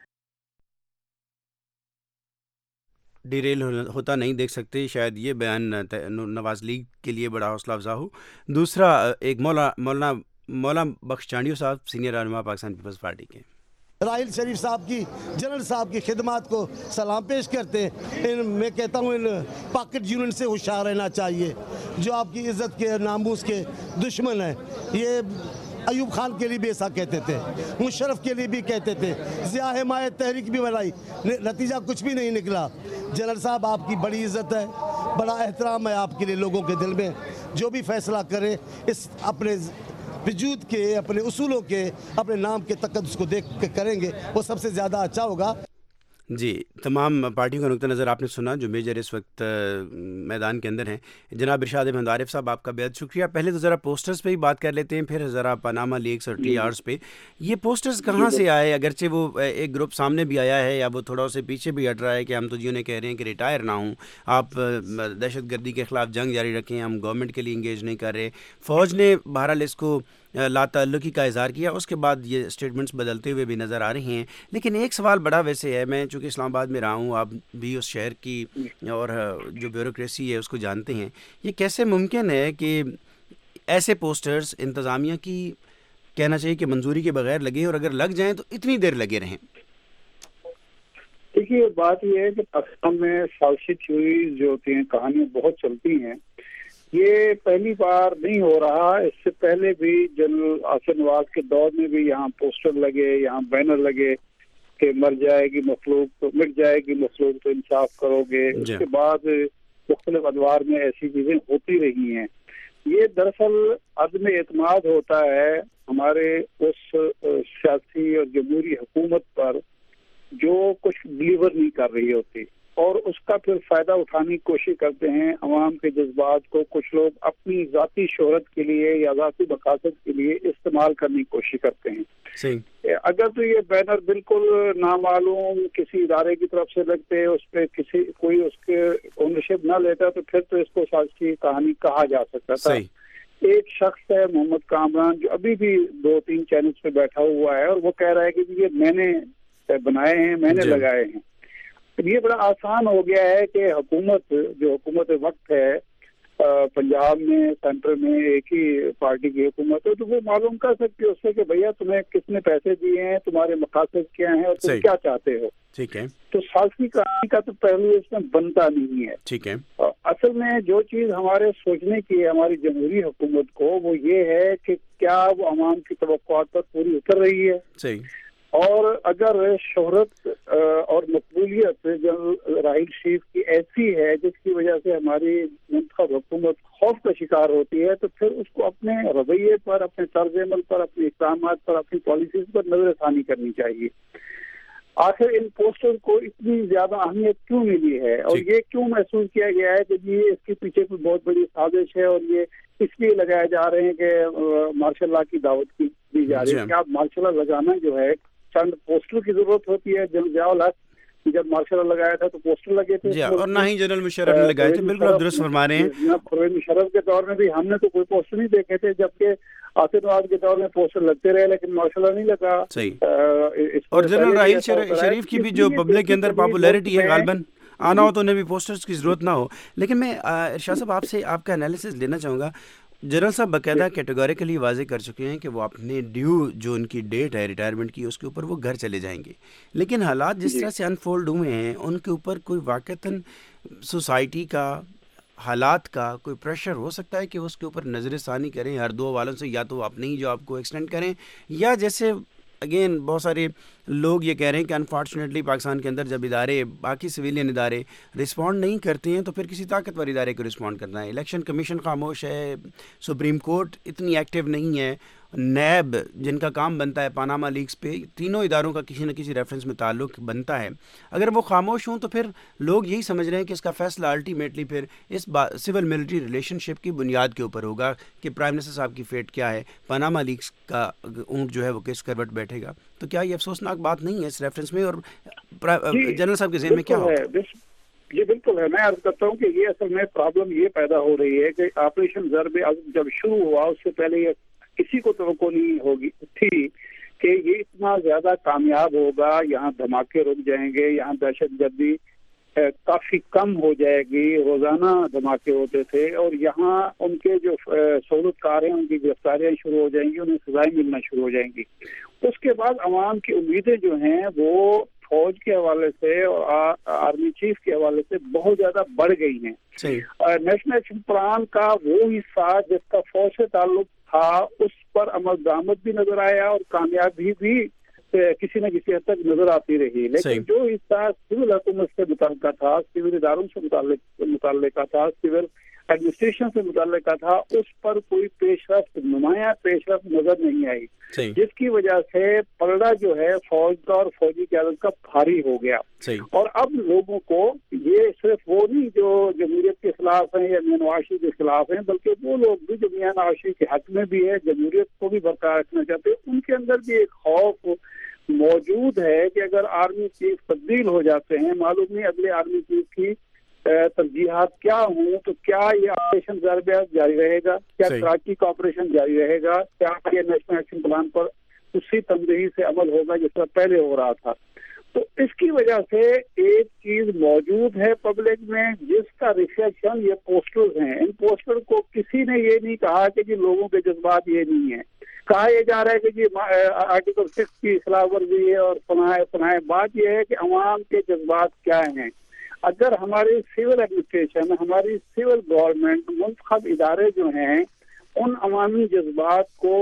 ڈیریل ہوتا نہیں دیکھ سکتے، شاید یہ بیان نواز لیگ کے لیے بڑا حوصلہ افزا ہو. دوسرا ایک مولا مولانا مولانا بخش چانڈیو صاحب، سینئر رہنما پاکستان پیپلز پارٹی کے. راحیل شریف صاحب کی، جنرل صاحب کی خدمات کو سلام پیش کرتے ہیں. میں کہتا ہوں ان پاکٹ یونین سے ہوشیار رہنا چاہیے جو آپ کی عزت کے ناموس کے دشمن ہیں. یہ ایوب خان کے لیے بھی ایسا کہتے تھے، مشرف کے لیے بھی کہتے تھے، ضیاء حمایت تحریک بھی بنائی، نتیجہ کچھ بھی نہیں نکلا. جنرل صاحب آپ کی بڑی عزت ہے، بڑا احترام ہے آپ کے لیے لوگوں کے دل میں. جو بھی فیصلہ کریں اس اپنے وجود کے، اپنے اصولوں کے، اپنے نام کے تقدس کو دیکھ کے کریں گے، وہ سب سے زیادہ اچھا ہوگا. جی، تمام پارٹیوں کا نقطہ نظر آپ نے سنا جو میجر اس وقت میدان کے اندر ہیں. جناب ارشاد احمد عارف صاحب، آپ کا بہت شکریہ. پہلے تو ذرا پوسٹرز پہ ہی بات کر لیتے ہیں، پھر ذرا پاناما لیکس اور ٹی آرز پہ. یہ پوسٹرز کہاں سے آئے؟ اگرچہ وہ ایک گروپ سامنے بھی آیا ہے یا وہ تھوڑا اسے پیچھے بھی ہٹ رہا ہے کہ ہم تو جی انہیں کہہ رہے ہیں کہ ریٹائر نہ ہوں، آپ دہشت گردی کے خلاف جنگ جاری رکھیں، ہم گورنمنٹ کے لیے انگیج نہیں کر رہے. فوج نے بہرحال اس کو لا تعلقی کا اظہار کیا، اس کے بعد یہ اسٹیٹمنٹس بدلتے ہوئے بھی نظر آ رہے ہیں. لیکن ایک سوال بڑا ویسے ہے، میں چونکہ اسلام آباد میں رہا ہوں، آپ بھی اس شہر کی اور جو بیوروکریسی ہے اس کو جانتے ہیں، یہ کیسے ممکن ہے کہ ایسے پوسٹرز انتظامیہ کی کہنا چاہیے کہ منظوری کے بغیر لگیں، اور اگر لگ جائیں تو اتنی دیر لگے رہیں؟ دیکھیے، بات یہ ہے کہ پاکستان میں سیاسی تھیوریز جو ہوتی ہیں، کہانیاں بہت چلتی ہیں. یہ پہلی بار نہیں ہو رہا، اس سے پہلے بھی جنرل آصف نواز کے دور میں بھی یہاں پوسٹر لگے، یہاں بینر لگے کہ مر جائے گی مخلوق تو مٹ جائے گی مخلوق تو انصاف کرو گے. اس کے بعد مختلف ادوار میں ایسی چیزیں ہوتی رہی ہیں. یہ دراصل عدم اعتماد ہوتا ہے ہمارے اس سیاسی اور جمہوری حکومت پر جو کچھ ڈلیور نہیں کر رہی ہوتی، اور اس کا پھر فائدہ اٹھانے کی کوشش کرتے ہیں. عوام کے جذبات کو کچھ لوگ اپنی ذاتی شہرت کے لیے یا ذاتی مقاصد کے لیے استعمال کرنے کی کوشش کرتے ہیں. اگر تو یہ بینر بالکل نامعلوم کسی ادارے کی طرف سے لگتے، اس پہ کسی کوئی اس کے اونرشپ نہ لیتا، تو پھر تو اس کو سازشی کہانی کہا جا سکتا تھا. ایک شخص ہے محمد کامران جو ابھی بھی دو تین چینلز پہ بیٹھا ہوا ہے، اور وہ کہہ رہا ہے کہ یہ میں نے بنائے ہیں، میں نے لگائے ہیں. یہ بڑا آسان ہو گیا ہے کہ حکومت جو حکومت وقت ہے پنجاب میں، سینٹر میں ایک ہی پارٹی کی حکومت ہے، تو وہ معلوم کر سکتی ہے اس سے کہ بھیا تمہیں کس نے پیسے دیے ہیں، تمہارے مقاصد کیا ہیں، اور تم کیا چاہتے ہو. ٹھیک ہے. تو سازشی کہانی کا تو پہلو اس میں بنتا نہیں ہے. ٹھیک ہے. اصل میں جو چیز ہمارے سوچنے کی ہے ہماری جمہوری حکومت کو، وہ یہ ہے کہ کیا وہ عوام کی توقعات پر پوری اتر رہی ہے. صحیح. اور اگر شہرت اور مقبولیت جنرل راحیل شریف کی ایسی ہے جس کی وجہ سے ہماری منتخب حکومت خوف کا شکار ہوتی ہے، تو پھر اس کو اپنے رویے پر، اپنے طرز عمل پر، اپنے اقدامات پر، اپنی پالیسیز پر نظر ثانی کرنی چاہیے. آخر ان پوسٹر کو اتنی زیادہ اہمیت کیوں ملی ہے، اور یہ کیوں محسوس کیا گیا ہے کہ یہ اس کے پیچھے کوئی بہت بڑی سازش ہے، اور یہ اس لیے لگائے جا رہے ہیں کہ مارشل لا کی دعوت کی دی جا رہی ہے. کہ آپ مارشل لا لگانا جو ہے چند پوسٹر کی ضرورت ہوتی ہے. جنرل ضیاء الحق جب مارشل لا لگایا تھا تو پوسٹر لگے تھے جی اور نہ ہی جنرل مشرف نے لگائے تھے. بالکل آپ درست فرما رہے ہیں. جناب پرویز مشرف کے دور میں بھی ہم نے تو کوئی پوسٹر نہیں دیکھے تھے, جبکہ آصف نواز کے دور میں پوسٹر لگتے رہے لیکن مارشل لا نہیں لگا. صحیح. اور جنرل راحیل شریف کی بھی جو پبلک کے اندر پاپولیرٹی ہے غالباً آنا ہو تو انہیں بھی پوسٹرز کی ضرورت نہ ہو. لیکن میں ارشاد صاحب آپ سے آپ کا انالیسس لینا چاہوں گا. جنرل صاحب باقاعدہ کیٹیگوریکلی واضح کر چکے ہیں کہ وہ اپنے ڈیو جو ان کی ڈیٹ ہے ریٹائرمنٹ کی اس کے اوپر وہ گھر چلے جائیں گے, لیکن حالات جس طرح سے انفولڈ ہوئے ہیں ان کے اوپر کوئی واقعتاً سوسائٹی کا حالات کا کوئی پریشر ہو سکتا ہے کہ اس کے اوپر نظر ثانی کریں ہر دو والوں سے, یا تو وہ اپنے ہی جاب کو ایکسٹینڈ کریں, یا جیسے اگین بہت سارے لوگ یہ کہہ رہے ہیں کہ انفارچونیٹلی پاکستان کے اندر جب ادارے باقی سویلین ادارے رسپونڈ نہیں کرتے ہیں تو پھر کسی طاقتور ادارے کو رسپونڈ کرنا ہے. الیکشن کمیشن خاموش ہے, سپریم کورٹ اتنی ایکٹیو نہیں ہے, نیب جن کا کام بنتا ہے پاناما لیکس پہ, تینوں اداروں کا کسی نہ کسی ریفرنس میں تعلق بنتا ہے. اگر وہ خاموش ہوں تو پھر لوگ یہی سمجھ رہے ہیں کہ اس کا فیصلہ الٹیمیٹلی پھر اس سول ملٹری ریلیشن شپ کی بنیاد کے اوپر ہوگا کہ پرائم منسٹر صاحب کی فیٹ کیا ہے, پاناما لیکس کا اونٹ جو ہے وہ کس کروٹ بیٹھے گا. تو کیا یہ افسوسناک بات نہیں ہے اس ریفرنس میں, اور جنرل صاحب کے ذہن میں کیا ہوگا؟ یہ بالکل ہے. میں عرض کرتا ہوں کہ یہ اصل میں پرابلم یہ پیدا ہو رہی ہے کہ آپریشن ضرب عضب جب شروع ہوا اس سے پہلے یہ کسی کو توقع نہیں ہوگی تھی کہ یہ اتنا زیادہ کامیاب ہوگا, یہاں دھماکے رک جائیں گے, یہاں دہشت گردی کافی کم ہو جائے گی. روزانہ دھماکے ہوتے تھے اور یہاں ان کے جو سہولت کار ہیں ان کی گرفتاریاں شروع ہو جائیں گی, انہیں سزائیں ملنا شروع ہو جائیں گی. اس کے بعد عوام کی امیدیں جو ہیں وہ فوج کے حوالے سے اور آرمی چیف کے حوالے سے بہت زیادہ بڑھ گئی ہیں. نیشنل ایکشن پلان کا وہ حصہ جس کا فوج سے تعلق تھا اس پر عمل درآمد بھی نظر آیا اور کامیابی بھی کسی نہ کسی حد تک نظر آتی رہی, لیکن جو حصہ سول حکومت سے متعلقہ تھا, سول اداروں سے متعلق متعلقہ تھا, سول ایڈمنسٹریشن سے متعلقہ تھا, اس پر کوئی پیش رفت نمایاں پیش رفت نظر نہیں آئی, جس کی وجہ سے پلڑا جو ہے فوج کا اور فوجی قیادت کا بھاری ہو گیا. اور اب لوگوں کو یہ صرف وہ نہیں جو جمہوریت کے خلاف ہیں یا میاں نواز شریف کے خلاف ہیں, بلکہ وہ لوگ بھی جو میاں نواز شریف کے حق میں بھی ہے, جمہوریت کو بھی برقرار رکھنا چاہتے ہیں, ان کے اندر بھی ایک خوف موجود ہے کہ اگر آرمی چیف تبدیل ہو جاتے ہیں, معلوم نہیں اگلے آرمی چیف کی ترجیحات کیا ہوں, تو کیا یہ آپریشن ضرب عضب جاری رہے گا, کیا کراچی کا آپریشن جاری رہے گا, کیا یہ نیشنل ایکشن پلان پر اسی تنظیم سے عمل ہوگا جس طرح پہلے ہو رہا تھا. تو اس کی وجہ سے ایک چیز موجود ہے پبلک میں جس کا ریفلیکشن یہ پوسٹرز ہیں. ان پوسٹر کو کسی نے یہ نہیں کہا کہ جی لوگوں کے جذبات یہ نہیں ہیں, کہا یہ جا رہا ہے کہ جی آرٹیکل سکس کی خلاف ورزی ہے اور فنائے فنائے. بات یہ ہے کہ عوام کے جذبات کیا ہیں. اگر ہماری سول ایڈمنسٹریشن, ہماری سول گورنمنٹ, منتخب ادارے جو ہیں ان عوامی جذبات کو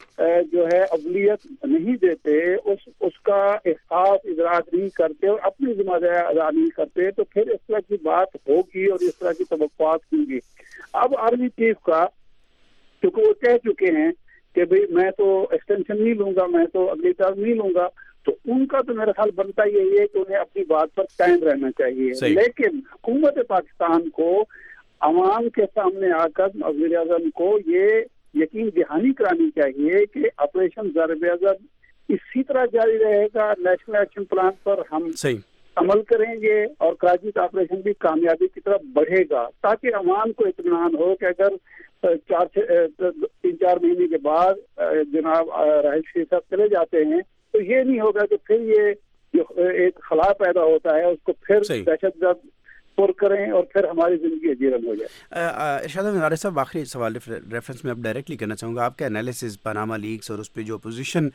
جو ہے اولویت نہیں دیتے, اس اس کا احساس ادراک نہیں کرتے اور اپنی ذمہ داری ادا نہیں کرتے, تو پھر اس طرح کی بات ہوگی اور اس طرح کی توقعات ہوں گی. اب آرمی چیف کا کیونکہ وہ کہہ چکے ہیں کہ بھئی میں تو ایکسٹینشن نہیں لوں گا, میں تو اگلی ٹرم نہیں لوں گا, تو ان کا تو میرا خیال بنتا یہی ہے کہ انہیں اپنی بات پر قائم رہنا چاہیے. لیکن حکومت پاکستان کو عوام کے سامنے آ کر وزیر اعظم کو یہ یقین دہانی کرانی چاہیے کہ آپریشن ضرب عضب اسی طرح جاری رہے گا, نیشنل ایکشن پلان پر ہم عمل کریں گے اور کراچی کا آپریشن بھی کامیابی کی طرف بڑھے گا, تاکہ عوام کو اطمینان ہو کہ اگر چار تین چار مہینے کے بعد جناب راحیل شریف صاحب چلے جاتے ہیں تو یہ نہیں ہوگا کہ پھر یہ جو ایک خلا پیدا ہوتا ہے اس کو پھر دہشت گرد پر کریں اور پھر ہماری زندگی اجیرن ہو جائے. ارشاد احمد صاحب آخری سوال ریفرنس میں اب ڈائریکٹلی کرنا چاہوں گا, آپ کا انالیسز پاناما لیکس اور اس پہ جو اپوزیشن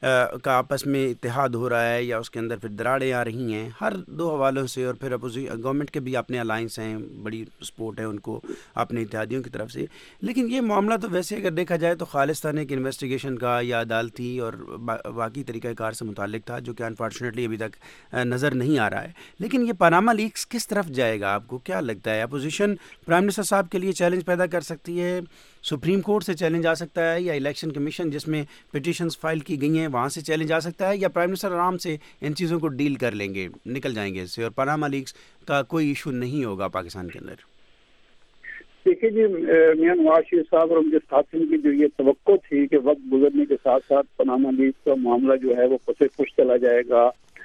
کا آپس میں اتحاد ہو رہا ہے یا اس کے اندر پھر دراڑیں آ رہی ہیں ہر دو حوالوں سے, اور پھر گورنمنٹ کے بھی اپنے الائنس ہیں, بڑی سپورٹ ہے ان کو اپنے اتحادیوں کی طرف سے, لیکن یہ معاملہ تو ویسے اگر دیکھا جائے تو خالصتاً ایک انویسٹیگیشن کا یا عدالتی اور باقی طریقہ کار سے متعلق تھا, جو کہ انفارچونیٹلی ابھی تک نظر نہیں آ رہا ہے. لیکن یہ پاناما لیکس کس طرف جائے گا, آپ کو کیا لگتا ہے؟ اپوزیشن پرائم منسٹر صاحب کے لیے چیلنج پیدا کر سکتی ہے, سپریم کورٹ سے چیلنج آ سکتا ہے, یا الیکشن کمیشن جس میں پٹیشنز فائل کی گئی ہیں وہاں سے چیلنج آ سکتا ہے, یا پرائم منسٹر آرام سے ان چیزوں کو ڈیل کر لیں گے, نکل جائیں گے اس سے, اور پاناما لیکس کا کوئی ایشو نہیں ہوگا پاکستان کے اندر؟ دیکھیے جی, میاں نواز شریف صاحب اور مجھے ساتھیوں کی جو یہ توقع تھی کہ وقت گزرنے کے ساتھ ساتھ پاناما لیکس کا معاملہ جو ہے وہ پسے پش چلا جائے گا,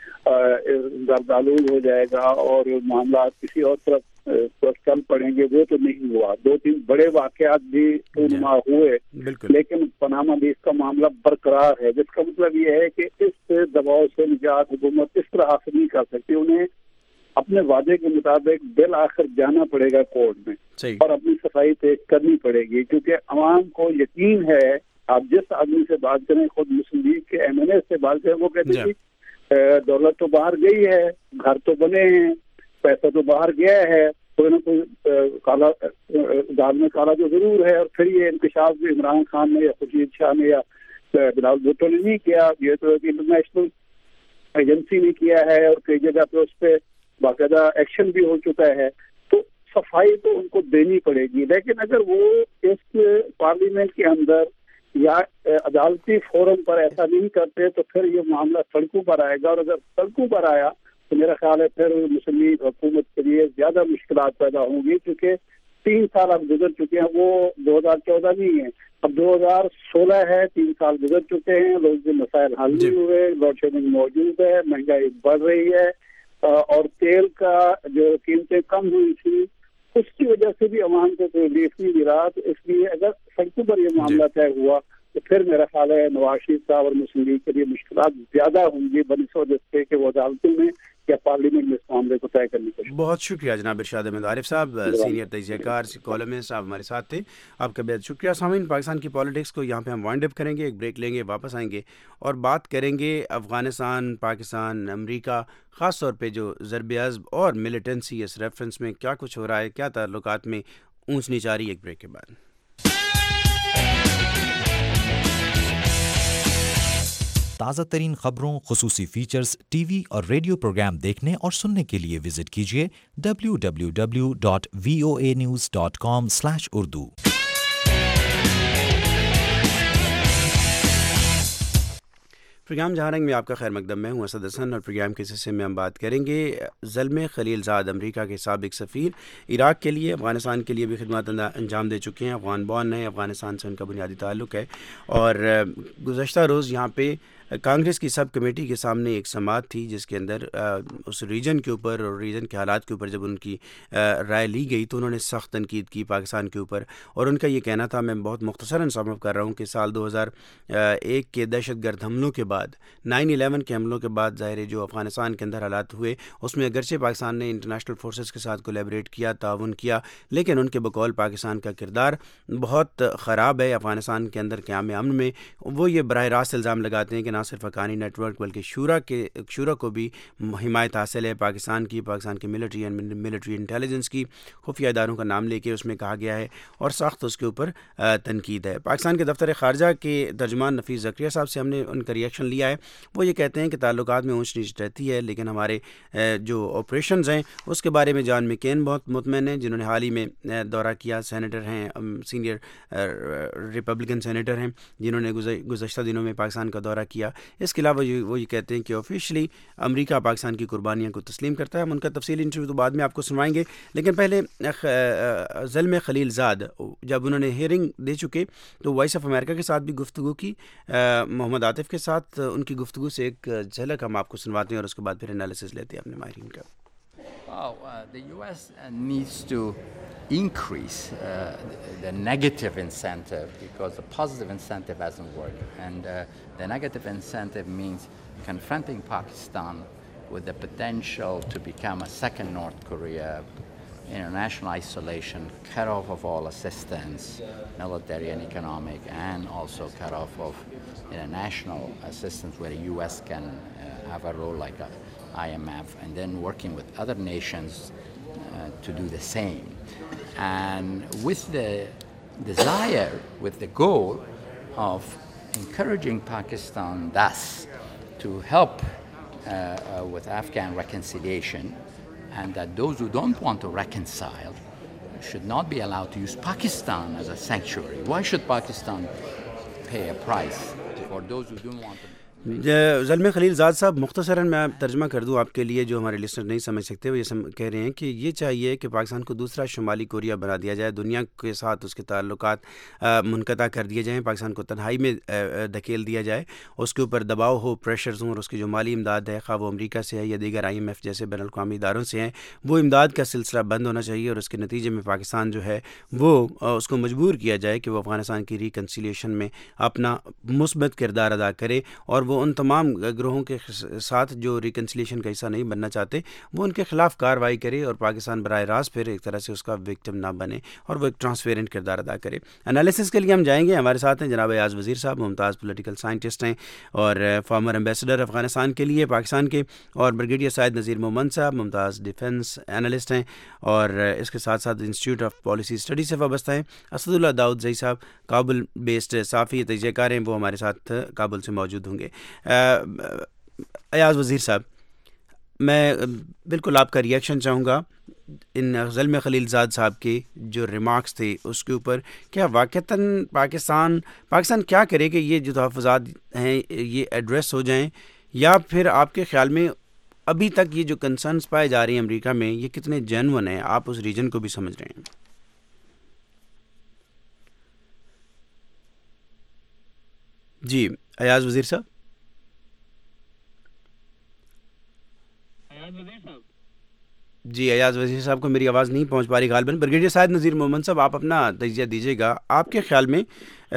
گردآلود ہو جائے گا اور معاملات کسی اور طرف چل پڑیں گے، وہ تو نہیں ہوا. دو تین بڑے واقعات بھی رونما ہوئے، لیکن پاناما لیکس کا معاملہ برقرار ہے، جس کا مطلب یہ ہے کہ اس دباؤ سے نجات حکومت اس طرح حاصل نہیں کر سکتی. انہیں اپنے وعدے کے مطابق بالآخر جانا پڑے گا کورٹ میں اور اپنی صفائی پیش کرنی پڑے گی، کیونکہ عوام کو یقین ہے. آپ جس آدمی سے بات کریں، خود مسلم لیگ کے ایم این اے سے بات کریں، وہ کہتے ہیں دولت تو باہر گئی ہے، گھر تو بنے ہیں، پیسہ تو باہر گیا ہے، کوئی نہ کوئی کالا دال میں کالا جو ضرور ہے. اور پھر یہ انکشاف بھی عمران خان نے یا خورشید شاہ نے یا بلال بھٹو نے نہیں کیا، یہ تو انٹرنیشنل ایجنسی نے کیا ہے اور کئی جگہ پہ اس پہ باقاعدہ ایکشن بھی ہو چکا ہے. تو صفائی تو ان کو دینی پڑے گی، لیکن اگر وہ اس پارلیمنٹ کے اندر یا عدالتی فورم پر ایسا نہیں کرتے تو پھر یہ معاملہ سڑکوں پر آئے گا، اور اگر سڑکوں پر آیا تو میرا خیال ہے پھر مسلم لیگ حکومت کے لیے زیادہ مشکلات پیدا ہوں گی، کیونکہ تین سال اب گزر چکے ہیں، وہ دو ہزار چودہ نہیں ہے، اب دو ہزار سولہ ہے، تین سال گزر چکے ہیں، لوگوں کے مسائل حل نہیں ہوئے، لوڈ شیڈنگ موجود ہے، مہنگائی بڑھ رہی ہے، اور تیل کا جو قیمتیں کم ہوئی تھی اس کی وجہ سے بھی عوام کو کوئی ریلیف نہیں ملا. تو اس لیے اگر سڑکوں پر یہ معاملہ طے ہوا تو پھر میرا خیال ہے نواز شریف صاحب اور مسلم لیگ کے لیے مشکلات زیادہ ہوں گی بنسبت سے کہ وہ عدالتوں میں یا پارلیمنٹ میں اس معاملے کو طے کرنے کی. بہت شکریہ جناب ارشاد احمد عارف صاحب، سینئر تجزیہ کار کالمسٹ صاحب ہمارے ساتھ تھے، آپ کا بہت شکریہ. سامعین، پاکستان کی پالیٹکس کو یہاں پہ ہم وائنڈ اپ کریں گے، ایک بریک لیں گے، واپس آئیں گے اور بات کریں گے افغانستان، پاکستان، امریکہ، خاص طور پہ جو ضرب عضب اور ملیٹنسی اس ریفرنس میں کیا کچھ ہو رہا ہے، کیا تعلقات میں اونچ نیچ آ رہی ہے. ایک بریک کے بعد تازہ ترین خبروں، خصوصی فیچرز، ٹی وی اور ریڈیو پروگرام دیکھنے اور سننے کے لیے وزٹ کیجیے W W W dot V O A news dot com slash Urdu. Programme جہاں رنگ میں آپ کا خیر مقدم. میں ہوں اسد حسن اور پروگرام کے حصے میں ہم بات کریں گے زلمے خلیل زاد، امریکہ کے سابق سفیر، عراق کے لیے، افغانستان کے لیے بھی خدمات انجام دے چکے ہیں، افغان بورن ہیں، افغانستان سے ان کا بنیادی تعلق ہے. اور گزشتہ روز یہاں پہ کانگریس کی سب کمیٹی کے سامنے ایک سماعت تھی جس کے اندر اس ریجن کے اوپر اور ریجن کے حالات کے اوپر جب ان کی رائے لی گئی تو انہوں نے سخت تنقید کی پاکستان کے اوپر. اور ان کا یہ کہنا تھا، میں بہت مختصراً سم اپ کر رہا ہوں، کہ سال دو ہزار ایک کے دہشت گرد حملوں کے بعد، نائن الیون کے حملوں کے بعد، ظاہر ہے جو افغانستان کے اندر حالات ہوئے اس میں اگرچہ پاکستان نے انٹرنیشنل فورسز کے ساتھ کولیبریٹ کیا، تعاون کیا، لیکن ان کے بقول پاکستان کا کردار بہت خراب ہے افغانستان کے اندر قیام امن میں. وہ یہ براہ راست الزام لگاتے ہیں کہ نہ صرف حقانی نیٹ ورک بلکہ شورا کے شورا کو بھی حمایت حاصل ہے پاکستان کی، پاکستان کی ملٹری اینڈ ملٹری انٹیلیجنس کی، خفیہ اداروں کا نام لے کے اس میں کہا گیا ہے اور سخت اس کے اوپر تنقید ہے. پاکستان کے دفتر خارجہ کے ترجمان نفیس زکریا صاحب سے ہم نے ان کا ریئیکشن لیا ہے. وہ یہ کہتے ہیں کہ تعلقات میں اونچ نیچ رہتی ہے، لیکن ہمارے جو آپریشنز ہیں اس کے بارے میں جان مکین بہت مطمئن ہیں، جنہوں نے حال ہی میں دورہ کیا. سینیٹر ہیں، سینئر ریپبلکن سینیٹر ہیں جنہوں نے گزشتہ دنوں میں پاکستان کا دورہ کیا. اس کے علاوہ وہ یہ کہتے ہیں کہ آفیشلی امریکہ پاکستان کی قربانیاں کو تسلیم کرتا ہے. ہم ان کا تفصیلی انٹرویو تو بعد میں آپ کو سنوائیں گے، لیکن پہلے زلمے خلیل زاد جب انہوں نے ہیئرنگ دے چکے تو وائس آف امریکہ کے ساتھ بھی گفتگو کی، محمد عاطف کے ساتھ ان کی گفتگو سے ایک جھلک ہم آپ کو سنواتے ہیں اور اس کے بعد پھر انالیسس لیتے ہیں اپنے ماہرین کا. Wow, uh, the U S needs to increase uh, the negative incentive because the positive incentive hasn't worked. And uh, the negative incentive means confronting Pakistan with the potential to become a second North Korea, international isolation, cut off of all assistance, military and economic, and also cut off of international assistance where the U S can uh, have a role like a I M F, and then working with other nations uh, to do the same. And with the desire, with the goal of encouraging Pakistan thus to help uh, uh, with Afghan reconciliation, and that those who don't want to reconcile should not be allowed to use Pakistan as a sanctuary. Why should Pakistan pay a price for those who don't want to? Zalmay خلیل زاد صاحب، مختصراً میں ترجمہ کر دوں آپ کے لیے جو ہمارے لسنر نہیں سمجھ سکتے، وہ یہ کہہ رہے ہیں کہ یہ چاہیے کہ پاکستان کو دوسرا شمالی کوریا بنا دیا جائے، دنیا کے ساتھ اس کے تعلقات منقطع کر دیے جائیں، پاکستان کو تنہائی میں دھکیل دیا جائے، اس کے اوپر دباؤ ہو، پریشرز ہوں، اور اس کی جو مالی امداد ہے، خواہ وہ امریکہ سے ہے یا دیگر آئی ایم ایف جیسے بین الاقوامی اداروں سے ہیں، وہ امداد کا سلسلہ بند ہونا چاہیے، اور اس کے نتیجے میں پاکستان جو ہے وہ اس کو مجبور کیا جائے کہ وہ افغانستان کی ریکنسیلیشن میں اپنا مثبت کردار ادا کرے، اور وہ ان تمام گروہوں کے ساتھ جو ریکنسیلیشن کا حصہ نہیں بننا چاہتے وہ ان کے خلاف کارروائی کرے، اور پاکستان براہ راست پھر ایک طرح سے اس کا وکٹم نہ بنے اور وہ ایک ٹرانسپیرنٹ کردار ادا کرے۔ انالیسس کے لیے ہم جائیں گے، ہمارے ساتھ ہیں جناب ایاز وزیر صاحب، ممتاز پولیٹیکل سائنٹسٹ ہیں اور فارمر ایمبیسڈر افغانستان کے لیے پاکستان کے، اور بریگیڈیئر سعید نذیر مومند صاحب ممتاز ڈیفنس انالسٹ ہیں اور اس کے ساتھ ساتھ انسٹیٹیوٹ آف پالیسی اسٹڈی سے وابستہ ہیں۔ اسد اللہ داؤد زئی صاحب کابل بیسڈ صحافی تجزیہ کار ہیں، وہ ہمارے ساتھ کابل سے موجود ہوں گے۔ ایاز وزیر صاحب، میں بالکل آپ کا ریئیکشن چاہوں گا ان زلمے خلیل زاد صاحب کے جو ریمارکس تھے اس کے اوپر۔ کیا واقعتاً پاکستان پاکستان کیا کرے کہ یہ جو تحفظات ہیں یہ ایڈریس ہو جائیں، یا پھر آپ کے خیال میں ابھی تک یہ جو کنسرنس پائے جا رہے ہیں امریکہ میں یہ کتنے جینون ہیں؟ آپ اس ریجن کو بھی سمجھ رہے ہیں۔ جی ایاز وزیر صاحب۔ جی ایاز وزیر صاحب کو میری آواز نہیں پہنچ پا رہی غالباً۔ بریگیڈیئر سعید نذیر مومند صاحب، آپ اپنا تجزیہ دیجیے گا، آپ کے خیال میں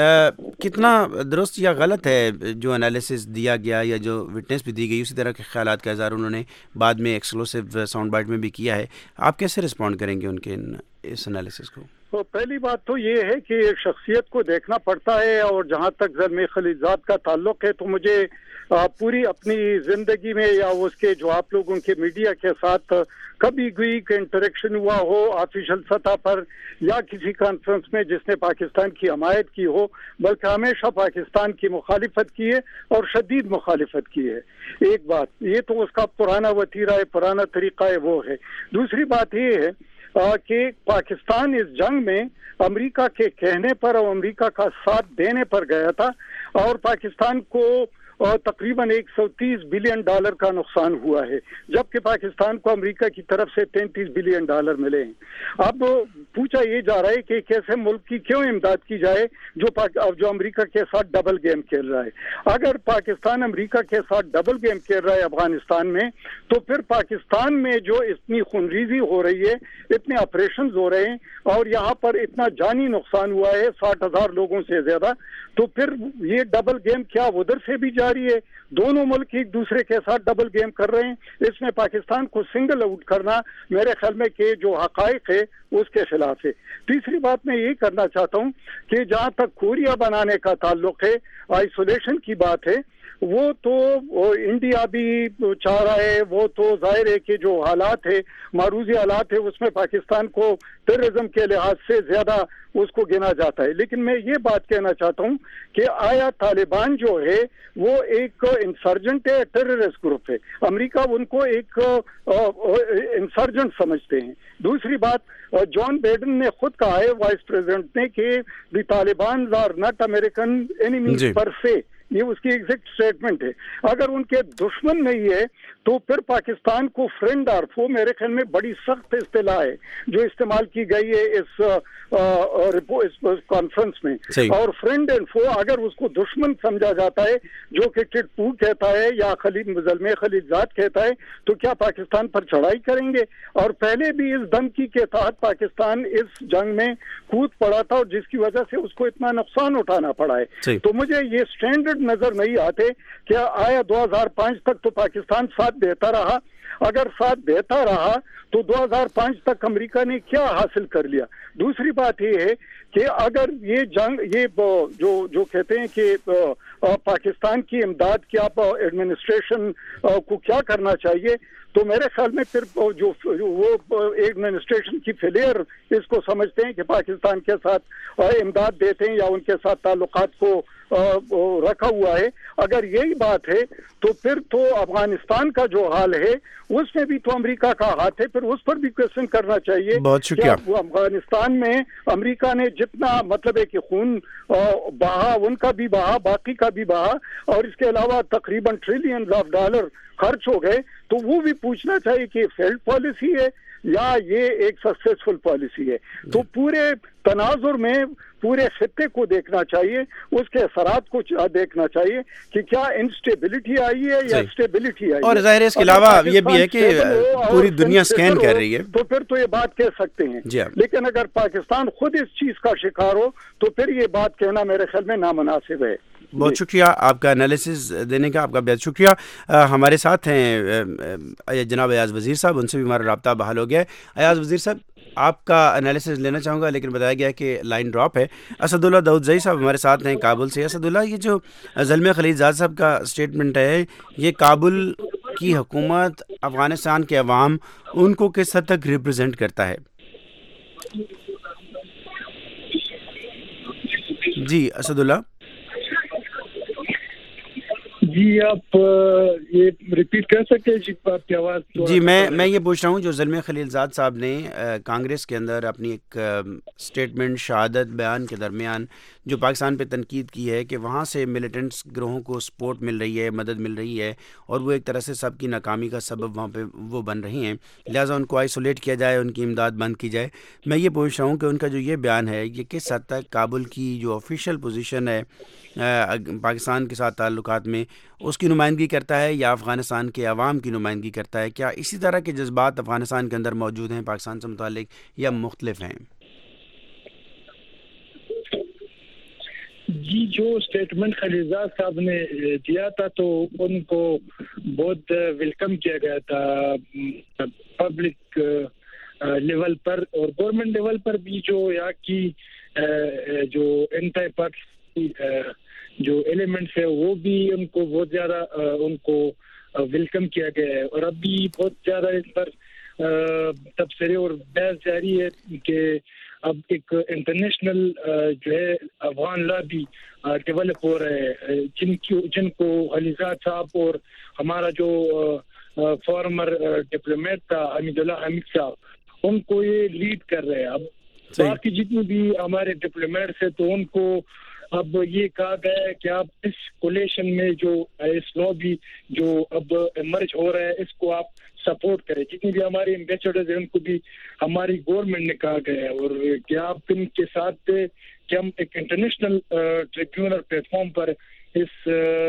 کتنا درست یا غلط ہے جو انالیسس دیا گیا یا جو وٹنس بھی دی گئی، اسی طرح کے خیالات کا اظہار انہوں نے بعد میں ایکسکلوسیو ساؤنڈ بائٹ میں بھی کیا ہے، آپ کیسے رسپونڈ کریں گے ان کے اس انالیسس کو؟ تو پہلی بات تو یہ ہے کہ ایک شخصیت کو دیکھنا پڑتا ہے، اور جہاں تک زلمے خلیل زاد کا تعلق ہے تو مجھے پوری اپنی زندگی میں یا اس کے جو آپ لوگوں کے میڈیا کے ساتھ کبھی کوئی انٹریکشن ہوا ہو آفیشل سطح پر یا کسی کانفرنس میں جس نے پاکستان کی حمایت کی ہو، بلکہ ہمیشہ پاکستان کی مخالفت کی ہے اور شدید مخالفت کی ہے۔ ایک بات یہ تو اس کا پرانا وتیرہ ہے، پرانا طریقہ ہے، وہ ہے۔ دوسری بات یہ ہے کہ پاکستان اس جنگ میں امریکہ کے کہنے پر اور امریکہ کا ساتھ دینے پر گیا تھا، اور پاکستان کو اور تقریباً ایک سو تیس بلین ڈالر کا نقصان ہوا ہے، جبکہ پاکستان کو امریکہ کی طرف سے تینتیس بلین ڈالر ملے ہیں۔ اب پوچھا یہ جا رہا ہے کہ کیسے ملک کی کیوں امداد کی جائے جو جو امریکہ کے ساتھ ڈبل گیم کھیل رہا ہے۔ اگر پاکستان امریکہ کے ساتھ ڈبل گیم کھیل رہا ہے افغانستان میں، تو پھر پاکستان میں جو اتنی خونریزی ہو رہی ہے، اتنے آپریشنز ہو رہے ہیں، اور یہاں پر اتنا جانی نقصان ہوا ہے ساٹھ ہزار لوگوں سے زیادہ، تو پھر یہ ڈبل گیم کیا ادھر سے بھی جاری ہے؟ دونوں ملک ایک دوسرے کے ساتھ ڈبل گیم کر رہے ہیں۔ اس میں پاکستان کو سنگل آؤٹ کرنا میرے خیال میں کہ جو حقائق ہے اس کے خلاف ہے۔ تیسری بات میں یہ کرنا چاہتا ہوں کہ جہاں تک کوریا بنانے کا تعلق ہے، آئسولیشن کی بات ہے، وہ تو انڈیا بھی چاہ رہا ہے، وہ تو ظاہر ہے کہ جو حالات ہے، معروضی حالات ہے، اس میں پاکستان کو ٹیررزم کے لحاظ سے زیادہ اس کو گنا جاتا ہے۔ لیکن میں یہ بات کہنا چاہتا ہوں کہ آیا طالبان جو ہے وہ ایک انسرجنٹ ہے، ٹیررسٹ گروپ ہے؟ امریکہ ان کو ایک انسرجنٹ سمجھتے ہیں۔ دوسری بات، جان بیڈن نے خود کہا ہے، وائس پریزیڈنٹ نے، کہ the Taliban are not American enemies پر سے، یہ اس کی ایگزیکٹ سٹیٹمنٹ ہے۔ اگر ان کے دشمن نہیں ہے تو پھر پاکستان کو فرینڈ اور فو میرے خیال میں بڑی سخت اصطلاح ہے جو استعمال کی گئی ہے اس کانفرنس میں، اور فرینڈ اینڈ فو اگر اس کو دشمن سمجھا جاتا ہے جو کہ ٹٹ پو کہتا ہے یا خلیل زلمے خلیل زاد کہتا ہے، تو کیا پاکستان پر چڑھائی کریں گے؟ اور پہلے بھی اس دھمکی کے تحت پاکستان اس جنگ میں کود پڑا تھا، اور جس کی وجہ سے اس کو اتنا نقصان اٹھانا پڑا ہے۔ تو مجھے یہ اسٹینڈرڈ نظر نہیں آتے کہ آیا دو ہزار پانچ تک تو پاکستان ساتھ دیتا رہا، اگر ساتھ دیتا رہا تو دو ہزار پانچ تک امریکہ نے کیا حاصل کر لیا؟ دوسری بات یہ ہے کہ اگر یہ جنگ یہ جو جو کہتے ہیں کہ پاکستان کی امداد کی آپ ایڈمنسٹریشن کو کیا کرنا چاہیے، تو تو میرے خیال میں پھر جو وہ ایڈمنسٹریشن کی فیلئر اس کو سمجھتے ہیں کہ پاکستان کے ساتھ امداد دیتے ہیں یا ان کے ساتھ تعلقات کو رکھا ہوا ہے. اگر یہی بات ہے تو پھر تو افغانستان کا جو حال ہے اس میں بھی تو امریکہ کا ہاتھ ہے, پھر اس پر بھی کوشچن کرنا چاہیے. بہت شکریہ. افغانستان میں امریکہ نے جتنا مطلب ہے کہ خون بہا, ان کا بھی بہا, باقی کا بھی بہا, اور اس کے علاوہ تقریباً ٹریلین آف ڈالر خرچ ہو گئے, تو وہ بھی پوچھنا چاہیے کہ فیلڈ پالیسی ہے یا یہ ایک سکسیسفل پالیسی ہے. تو پورے تناظر میں پورے خطے کو دیکھنا چاہیے, اس کے اثرات کو دیکھنا چاہیے کہ کیا انسٹیبلٹی آئی ہے یا اسٹیبلٹی آئی ہے. اور ظاہر ہے اس کے علاوہ یہ بھی ہے کہ پوری دنیا سکین کر رہی ہے, تو پھر تو یہ بات کہہ سکتے ہیں. لیکن اگر پاکستان خود اس چیز کا شکار ہو تو پھر یہ بات کہنا میرے خیال میں نامناسب ہے. بہت شکریہ آپ کا انالیسز دینے کا, آپ کا بہت شکریہ. ہمارے ساتھ ہیں جناب ایاز وزیر صاحب, ان سے بھی ہمارا رابطہ بحال ہو گیا ہے. ایاز وزیر صاحب, آپ کا انالیسز لینا چاہوں گا, لیکن بتایا گیا کہ لائن ڈراپ ہے. اسد اللہ داؤدزئی صاحب ہمارے ساتھ ہیں کابل سے. اسد اللہ, یہ جو زلمے خلیلزاد صاحب کا اسٹیٹمنٹ ہے, یہ کابل کی حکومت, افغانستان کے عوام, ان کو کس حد تک ریپرزینٹ کرتا ہے؟ جی اسد اللہ. جی آپ یہ ریپیٹ کر سکتے ہیں جی آپ کی آواز؟ جی میں میں یہ پوچھ رہا ہوں, جو زلمے خلیلزاد صاحب نے کانگریس کے اندر اپنی ایک اسٹیٹمنٹ شہادت بیان کے درمیان جو پاکستان پہ تنقید کی ہے کہ وہاں سے ملیٹنٹس گروہوں کو سپورٹ مل رہی ہے, مدد مل رہی ہے, اور وہ ایک طرح سے سب کی ناکامی کا سبب وہاں پہ وہ بن رہی ہیں, لہٰذا ان کو آئسولیٹ کیا جائے, ان کی امداد بند کی جائے. میں یہ پوچھ رہا ہوں کہ ان کا جو یہ بیان ہے یہ کس حد تک کابل کی جو آفیشیل پوزیشن ہے پاکستان کے ساتھ تعلقات میں, اس کی نمائندگی کرتا ہے یا افغانستان کے عوام کی نمائندگی کرتا ہے؟ کیا اسی طرح کے جذبات افغانستان کے اندر موجود ہیں پاکستان سے متعلق یا مختلف ہیں؟ جی جو اسٹیٹمنٹ خلیلزاد صاحب نے دیا تھا تو ان کو بہت ویلکم کیا گیا تھا پبلک لیول پر, اور گورنمنٹ لیول پر بھی جو یہاں کی جو اینٹی پاکستانی جو ایلیمنٹس ہے وہ بھی ان کو بہت زیادہ ان کو ویلکم کیا گیا ہے. اور اب بھی بہت زیادہ اس پر تبصرے اور بحث جاری ہے کہ اب ایک انٹرنیشنل جو ہے افغان لابی ڈیولپ ہو رہا ہے, جن کی جن کو خلیلزاد صاحب اور ہمارا جو فارمر ڈپلومیٹ تھا حمید اللہ حمید صاحب, ان کو یہ لیڈ کر رہے ہیں. اب باقی جتنے بھی ہمارے ڈپلومیٹس ہیں تو ان کو اب یہ کہا گیا ہے کہ آپ اس کولیشن میں جو اس لابی جو اب ایمرج ہو رہا ہے اس کو آپ سپورٹ کریں. جتنی بھی ہمارے ایمبیسڈرز ہیں ان کو بھی ہماری گورنمنٹ نے کہا گیا ہے, اور کہ آپ ان کے ساتھ تھے کہ ہم ایک انٹرنیشنل ٹریبیونل پلیٹ فارم پر اس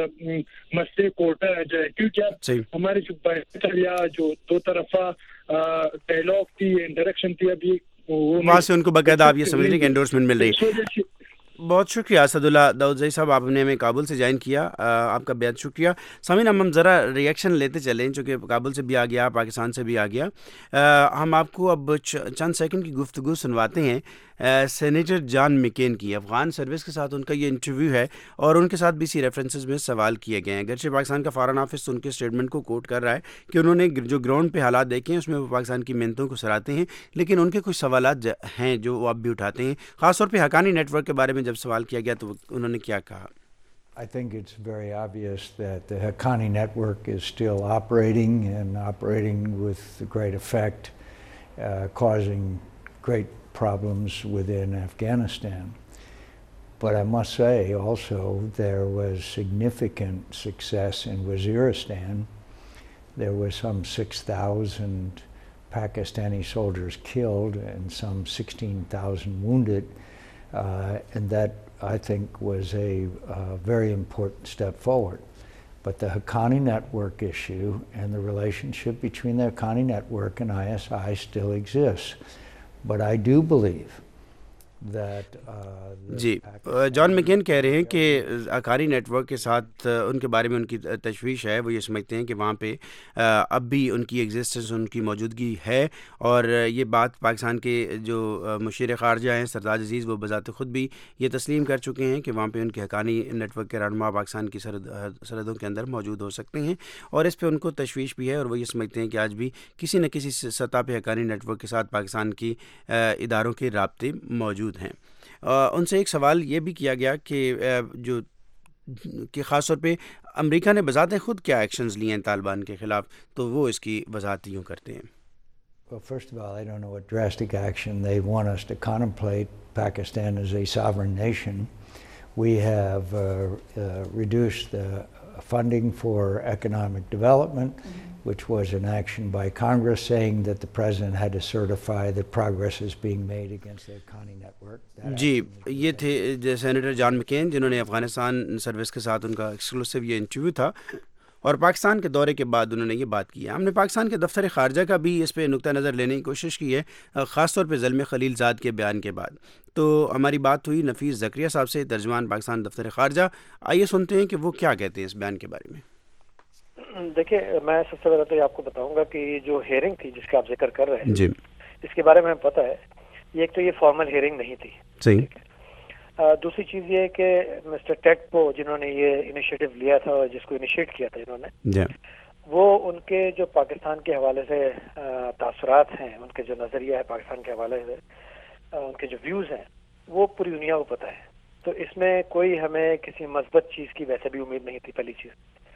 مسئلے کو اٹھایا جائے, کیونکہ اب ہماری جو یا جو دو طرفہ ڈائلاگ تھی, انٹریکشن تھی, ابھی وہاں سے ان کو باقاعدہ آپ یہ سمجھ رہے ہیں کہ انڈورسمنٹ مل رہی ہے. بہت شکریہ اسد اللہ داؤدزئی صاحب, آپ نے ہمیں کابل سے جوائن کیا, آپ کا بہت شکریہ. سامعین ہم ذرا ریئیکشن لیتے چلیں, چونکہ کابل سے بھی آ گیا, پاکستان سے بھی آ گیا. ہم آپ کو اب چند سیکنڈ کی گفتگو سنواتے ہیں سینیٹر جان مکین کی. افغان سروس کے ساتھ ان کا یہ انٹرویو ہے اور ان کے ساتھ بھی اسی ریفرنسز میں سوال کیے گئے ہیں. اگرچہ پاکستان کا فارن آفس ان کے اسٹیٹمنٹ کو کوٹ کر رہا ہے کہ انہوں نے جو گراؤنڈ پہ حالات دیکھے ہیں اس میں وہ پاکستان کی محنتوں کو سراہتے ہیں, لیکن ان کے کچھ سوالات ہیں جو وہ اب بھی اٹھاتے ہیں. خاص طور پہ حقانی نیٹ ورک کے بارے میں جب سوال کیا گیا تو انہوں نے کیا کہا. I think it's very obvious that the Haqqani network is still operating and operating with great effect, uh, causing great problems within Afghanistan. But I must say also there was significant success in Waziristan. There was some six thousand Pakistani soldiers killed and some sixteen thousand wounded, uh, and that I think was a uh, very important step forward. But the Haqqani network issue and the relationship between the Haqqani network and I S I still exists. But I do believe جی جان مکین کہہ رہے ہیں کہ Haqqani net work کے ساتھ ان کے بارے میں ان کی تشویش ہے. وہ یہ سمجھتے ہیں کہ وہاں پہ اب بھی ان کی ایگزسٹنس، ان کی موجودگی ہے، اور یہ بات پاکستان کے جو مشیر خارجہ ہیں سردار عزیز وہ بذات خود بھی یہ تسلیم کر چکے ہیں کہ وہاں پہ ان کے حقانی نیٹ ورک کے رہنما پاکستان کی سرحد سرحدوں کے اندر موجود ہو سکتے ہیں، اور اس پہ ان کو تشویش بھی ہے. اور وہ یہ سمجھتے ہیں کہ آج بھی کسی نہ کسی سطح پہ حقانی نیٹ ورک کے ساتھ پاکستان کی اداروں کے رابطے موجود ہیں. ان سے ایک سوال یہ بھی کیا گیا کہ جو کہ خاص طور پہ امریکہ نے بذات خود کیا ایکشنز لیے ہیں طالبان کے خلاف، تو وہ اس کی وضاحت یوں کرتے ہیں. Well, first of all, I don't know what drastic action they want us to contemplate. Pakistan is a sovereign nation. We have uh, uh, reduced the funding for economic development, mm-hmm. which was an action by Congress saying that the president had to certify that progress is being made against the Haqqani network. جی یہ تھے senator John مکین جنہوں نے Afghanistan service کے ساتھ ان کا exclusive یہ interview تھا، اور پاکستان کے دورے کے بعد انہوں نے یہ بات کی ہے. ہم نے پاکستان کے دفتر خارجہ کا بھی اس پہ نقطہ نظر لینے کی کوشش کی ہے، خاص طور پہ زلمے خلیل زاد کے بیان کے بعد. تو ہماری بات ہوئی نفیس زکریا صاحب سے، ترجمان پاکستان دفتر خارجہ. آئیے سنتے ہیں کہ وہ کیا کہتے ہیں اس بیان کے بارے میں. دیکھیے میں سب سے پہلے تو آپ کو بتاؤں گا کہ جو ہیئرنگ تھی جس کا آپ ذکر کر رہے ہیں جی اس کے بارے میں ہمیں پتہ ہے. ایک تو یہ فارمل ہیئرنگ نہیں تھی، صحیح. دوسری چیز یہ کہ مسٹر ٹیٹپو جنہوں نے یہ انیشیٹو لیا تھا اور جس کو انیشیٹ کیا تھا انہوں نے، وہ ان کے جو پاکستان کے حوالے سے تاثرات ہیں، ان کے جو نظریہ ہے پاکستان کے حوالے سے، ان کے جو ویوز ہیں، وہ پوری دنیا کو پتہ ہے. تو اس میں کوئی ہمیں کسی مثبت چیز کی ویسے بھی امید نہیں تھی. پہلی چیز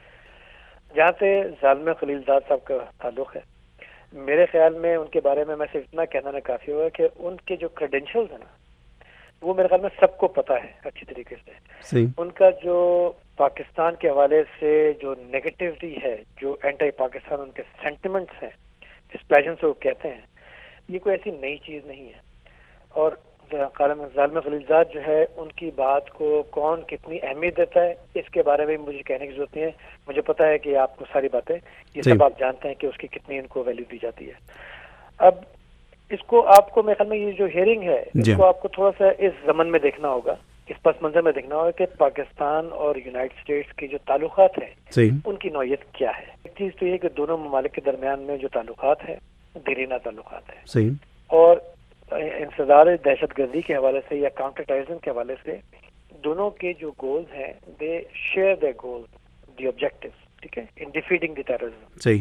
جہاں سے ظالم خلیل زاد صاحب کا تعلق ہے، میرے خیال میں ان کے بارے میں میں صرف اتنا کہنا کافی ہوگا کہ ان کے جو کریڈینشلز ہیں نا وہ میرے خیال میں سب کو پتہ ہے اچھی طریقے سے. صحیح. ان کا جو پاکستان کے حوالے سے جو نیگیٹیوٹی ہے، جو اینٹی پاکستان ان کے سینٹیمنٹس ہیں، جس پیشن سے وہ کہتے ہیں، یہ کوئی ایسی نئی چیز نہیں ہے. اور ظالم خلیل زاد جو ہے ان کی بات کو کون کتنی اہمیت دیتا ہے اس کے بارے میں مجھے کہنے کی ضرورت نہیں ہے. مجھے پتہ ہے کہ آپ کو ساری باتیں یہ سب آپ جانتے ہیں کہ اس کی کتنی ان کو ویلیو دی جاتی ہے. اب اس کو آپ کو میرے خیال میں یہ جو ہیئرنگ ہے اس کو آپ کو تھوڑا سا اس زمن میں دیکھنا ہوگا، اس پس منظر میں دیکھنا ہوگا کہ پاکستان اور یونائٹڈ اسٹیٹس کے جو تعلقات ہیں ان کی نوعیت کیا ہے. ایک چیز تو یہ کہ دونوں ممالک کے درمیان میں جو تعلقات ہیں دیرینہ تعلقات ہیں، صحیح. اور انسداد دہشت گردی کے حوالے سے یا کاؤنٹر ٹیررزم کے حوالے سے دونوں کے جو گولز ہیں they share their goals the objectives, ٹھیک ہے، ان ڈیفیٹنگ دی ٹیررزم. صحیح.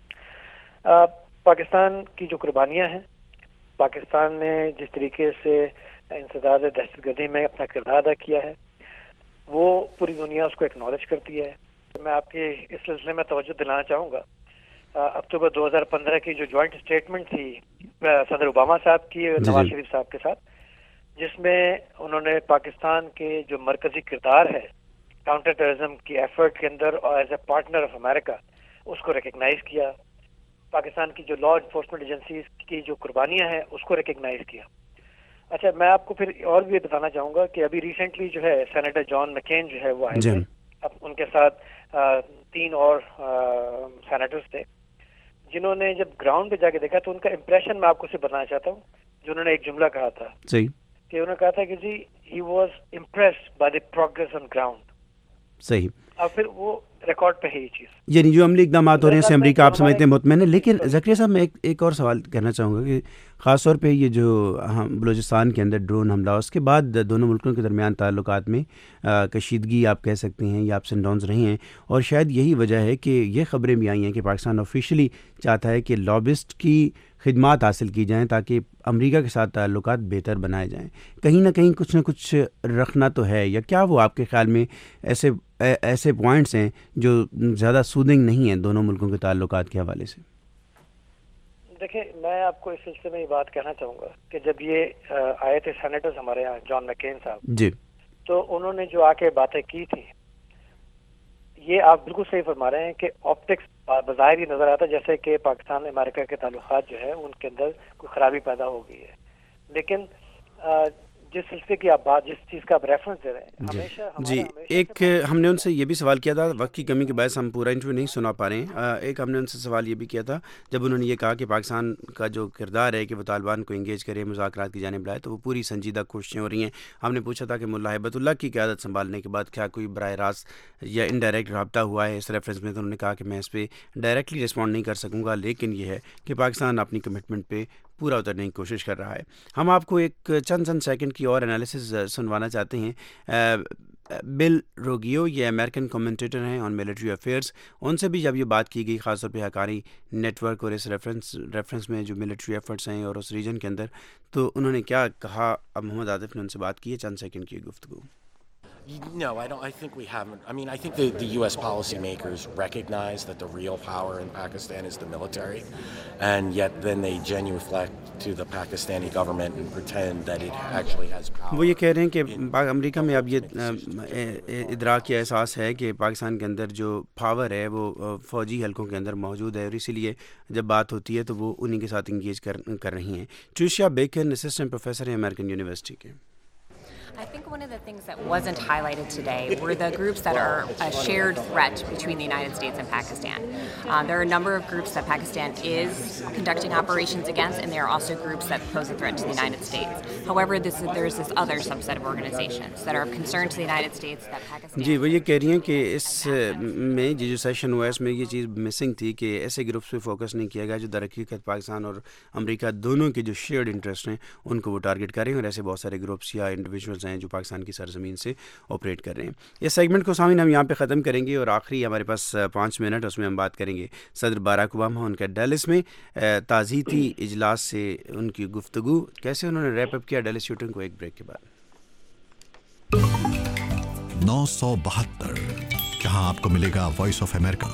پاکستان کی جو قربانیاں ہیں، پاکستان نے جس طریقے سے انسداد دہشت گردی میں اپنا کردار ادا کیا ہے وہ پوری دنیا اس کو ایکنالج کرتی ہے. میں آپ کے اس سلسلے میں توجہ دلانا چاہوں گا اکتوبر دو ہزار پندرہ کی جو جوائنٹ اسٹیٹمنٹ تھی صدر اوباما صاحب کی نواز شریف صاحب کے ساتھ، جس میں انہوں نے پاکستان کے جو مرکزی کردار ہے کاؤنٹر ٹیررزم کی ایفرٹ کے اندر اور as a partner of America اس کو ریکگنائز کیا. پاکستان کی جو لا انفورسمنٹ ایجنسیز کی جو قربانیاں ہیں اس کو ریکگنائز کیا. اچھا میں آپ کو پھر اور بھی بتانا چاہوں گا کہ ابھی ریسنٹلی جو ہے سینیٹر جان مکین جو ہے وہ آئے تھے، اب ان کے ساتھ تین اور سینیٹرز تھے جنہوں نے جب گراؤنڈ پہ جا کے دیکھا تو ان کا امپریشن میں آپ کو صرف بتانا چاہتا ہوں. جو انہوں نے ایک جملہ کہا تھا صحیح کہ انہوں نے کہا تھا کہ جی he was impressed by the progress on ground. صحیح. اور پھر وہ ریکارڈ پہ ہے یہ چیز، یعنی جو عملی اقدامات ہو رہے ہیں سے امریکہ آپ سمجھتے ہیں مطمئن ہے. لیکن زکریا صاحب میں ایک ایک اور سوال کرنا چاہوں گا کہ خاص طور پہ یہ جو ہم بلوچستان کے اندر ڈرون حملہ اس کے بعد دونوں ملکوں کے درمیان تعلقات میں کشیدگی آپ کہہ سکتے ہیں یا اپس اینڈ ڈاؤنز رہی ہیں، اور شاید یہی وجہ ہے کہ یہ خبریں بھی آئی ہیں کہ پاکستان آفیشلی چاہتا ہے کہ لابسٹ کی خدمات حاصل کی جائیں تاکہ امریکہ کے ساتھ تعلقات بہتر بنائے جائیں. کہیں نہ کہیں کچھ نہ کچھ رکھنا تو ہے، یا کیا وہ آپ کے خیال میں ایسے ایسے پوائنٹس ہیں جو زیادہ سودنگ نہیں ہیں دونوں ملکوں کے تعلقات کے حوالے سے؟ دیکھیں میں آپ کو اس سلسلے میں یہ بات کہنا چاہوں گا کہ جب یہ آئے تھے سینیٹرز ہمارے یہاں جان مکین صاحب جی، تو انہوں نے جو آ کے باتیں کی تھی یہ آپ بالکل صحیح فرما رہے ہیں کہ آپٹکس بظاہر یہ نظر آتا جیسے کہ پاکستان امریکہ کے تعلقات جو ہے ان کے اندر کوئی خرابی پیدا ہو گئی ہے. لیکن जिस सिलसिले की आप बात जिस चीज़ का आप रेफरेंस दे रहे हैं हमेशा जी एक हमने उनसे ये भी सवाल किया था, वक्त की कमी के बायस हम पूरा इंटरव्यू नहीं सुना पा रहे हैं। एक हमने उनसे सवाल ये भी किया था जब उन्होंने ये कहा कि पाकिस्तान का जो किरदार है कि वो तालिबान को इंगेज करे, मुज़ाकरात की जानिब लाए, तो वो पूरी संजीदा कोशिशें हो रही हैं। हमने पूछा था कि मुल्ला हिबतुल्लाह की क़यादत संभालने के बाद क्या कोई बराह रास्त या इनडायरेक्ट रब्ता हुआ है इस रेफरेंस में, तो उन्होंने कहा कि मैं इस पर डायरेक्टली रिस्पॉन्ड नहीं कर सकूँगा, लेकिन ये है कि पाकिस्तान अपनी कमिटमेंट पे पूरा उतरने की कोशिश कर रहा है। हम आपको एक चंद चंद सेकंड की और एनालिसिस सुनवाना चाहते हैं। बिल रोगियो ये अमेरिकन कमेंटेटर हैं ऑन मिलिट्री अफेयर्स, उनसे भी जब ये बात की गई ख़ासतौर पे हकानी नेटवर्क और इस रेफरेंस रेफरेंस में जो मिलिट्री एफर्ट्स हैं और उस रीजन के अंदर, तो उन्होंने क्या कहा। अब मोहम्मद आतिफ ने उनसे बात की है, चंद सेकंड की गुफ्तगू। No, I don't. I think we haven't. I mean, I think the, the U S policymakers recognize that the real power in Pakistan is the military, and yet then they genuflect to the Pakistani government and pretend that it actually has power. वो ये कह रहे हैं कि America में अब ये इदराक या एहसास है कि पाकिस्तान के अंदर जो पावर है वो फ़ौजी हलकों के अंदर मौजूद है, और इसीलिए जब बात होती है तो वो उन्हीं के साथ इंगेज कर कर रही हैं। ट्रिशिया बेकन असिस्टेंट प्रोफेसर हैं अमेरिकन यूनिवर्सिटी के। I think one of the things that wasn't highlighted today were the groups that are a shared threat between the United States and Pakistan. Um, there are a number of groups that Pakistan is conducting operations against, and there are also groups that pose a threat to the United States. However, this is, there's this other subset of organizations that are of concern to the United States that Pakistan... जी, वो ये कह रही हैं कि इस में ये जो सेशन हुआ है इसमें ये चीज़ मिसिंग थी कि ऐसे ग्रुप्स पे फोकस नहीं किया गया जो दर हकीकत पाकिस्तान और अमेरिका दोनों के जो शेयर्ड इंटरेस्ट हैं उनको वो टारगेट कर रहे हैं, और ऐसे बहुत सारे ग्रुप्स या इंडिविजुअल्स हैं जो पाकिस्तान की सरजमीन से ऑपरेट कर रहे हैं। इस सेगमेंट को सामीन हम यहाँ पे ख़त्म करेंगे, और आखिरी हमारे पास पाँच मिनट उसमें हम बात करेंगे सदर बाराक ओबामा उनके डैलिस में ताज़ीती इजलास से उनकी गुफ्तगू, कैसे उन्होंने रैप अप किया डैलिस शूटिंग को, एक ब्रेक के बाद। नौ सौ बहत्तर जहाँ आपको मिलेगा वॉइस ऑफ अमेरिका।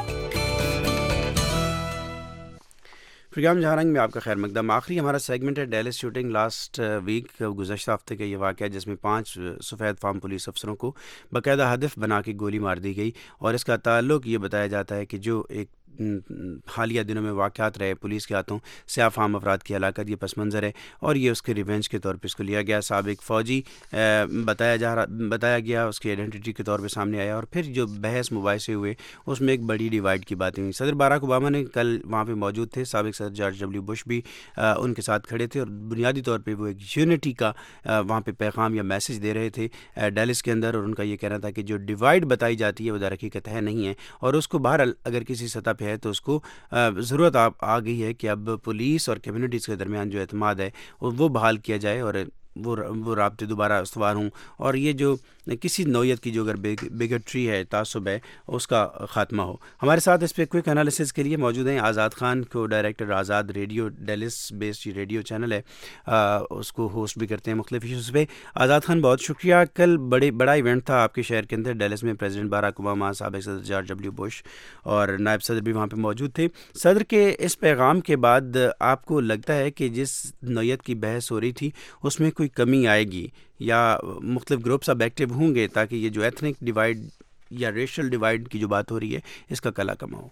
प्रोग्राम जहारंग में आपका खैर मकदम। आखिरी हमारा सेगमेंट है डैलिस शूटिंग। लास्ट वीक गुज़श्ता हफ्ते का ये वाक़या जिसमें पांच सफ़ेद फार्म पुलिस अफसरों को बाकायदा हदफ बना के गोली मार दी गई, और इसका ताल्लुक ये बताया जाता है कि जो एक हालिया दिनों में वाक़यात रहे पुलिस के हाथों स्याह फार्म अफराद की हलाकत, ये पस मंज़र है और ये उसके रिवेंज के तौर पे इसको लिया गया। साबिक फ़ौजी बताया जा रहा बताया गया, उसकी आइडेंटिटी के तौर पे सामने आया, और फिर जो बहस मुबाहिसे हुए उसमें एक बड़ी डिवाइड की बातें हुई। सदर बाराक ओबामा ने कल वहाँ पे मौजूद थे, साबिक सदर जॉर्ज डब्ल्यू बुश भी आ, उनके साथ खड़े थे, और बुनियादी तौर पर वो एक यूनिटी का आ, वहाँ पर पैगाम या मैसेज दे रहे थे डैलिस के अंदर, और उनका ये कहना था कि जो डिवाइड बताई जाती है वो दर हकीकत है नहीं है, और उसको बाहर अगर किसी सतह पर है तो उसको ज़रूरत आ गई है कि अब पुलिस और कम्युनिटीज़ के दरमियान जो एतमाद है वो बहाल किया जाए, और वो वो राब्ते दोबारा इस्तवार हों, और ये जो किसी नौयत की जो अगर बिगटरी है, तासुब है, उसका ख़ात्मा हो। हमारे साथ इस पर क्विक एनालिसिस के लिए मौजूद हैं Azad Khan, co director Azad radio Dallas based radio channel है, आ, उसको होस्ट भी करते हैं मुख्तलिफ इशूज़ पे। आज़ाद ख़ान बहुत शुक्रिया। कल बड़े बड़ा इवेंट था आपके शहर के अंदर डेलिस में, प्रेसिडेंट बाराक ओबामा, साबिक सदर जॉर्ज डब्ल्यू बुश और नायब सदर भी वहाँ पर मौजूद थे। सदर के इस पैगाम के बाद आपको लगता है कि जिस नौयत की बहस हो रही थी उसमें कोई कमी आएगी, या मुख्तलिफ ग्रुप्स अब एक्टिव होंगे ताकि ये जो एथनिक डिवाइड या रेशियल डिवाइड की जो बात हो रही है इसका कला कमा हो?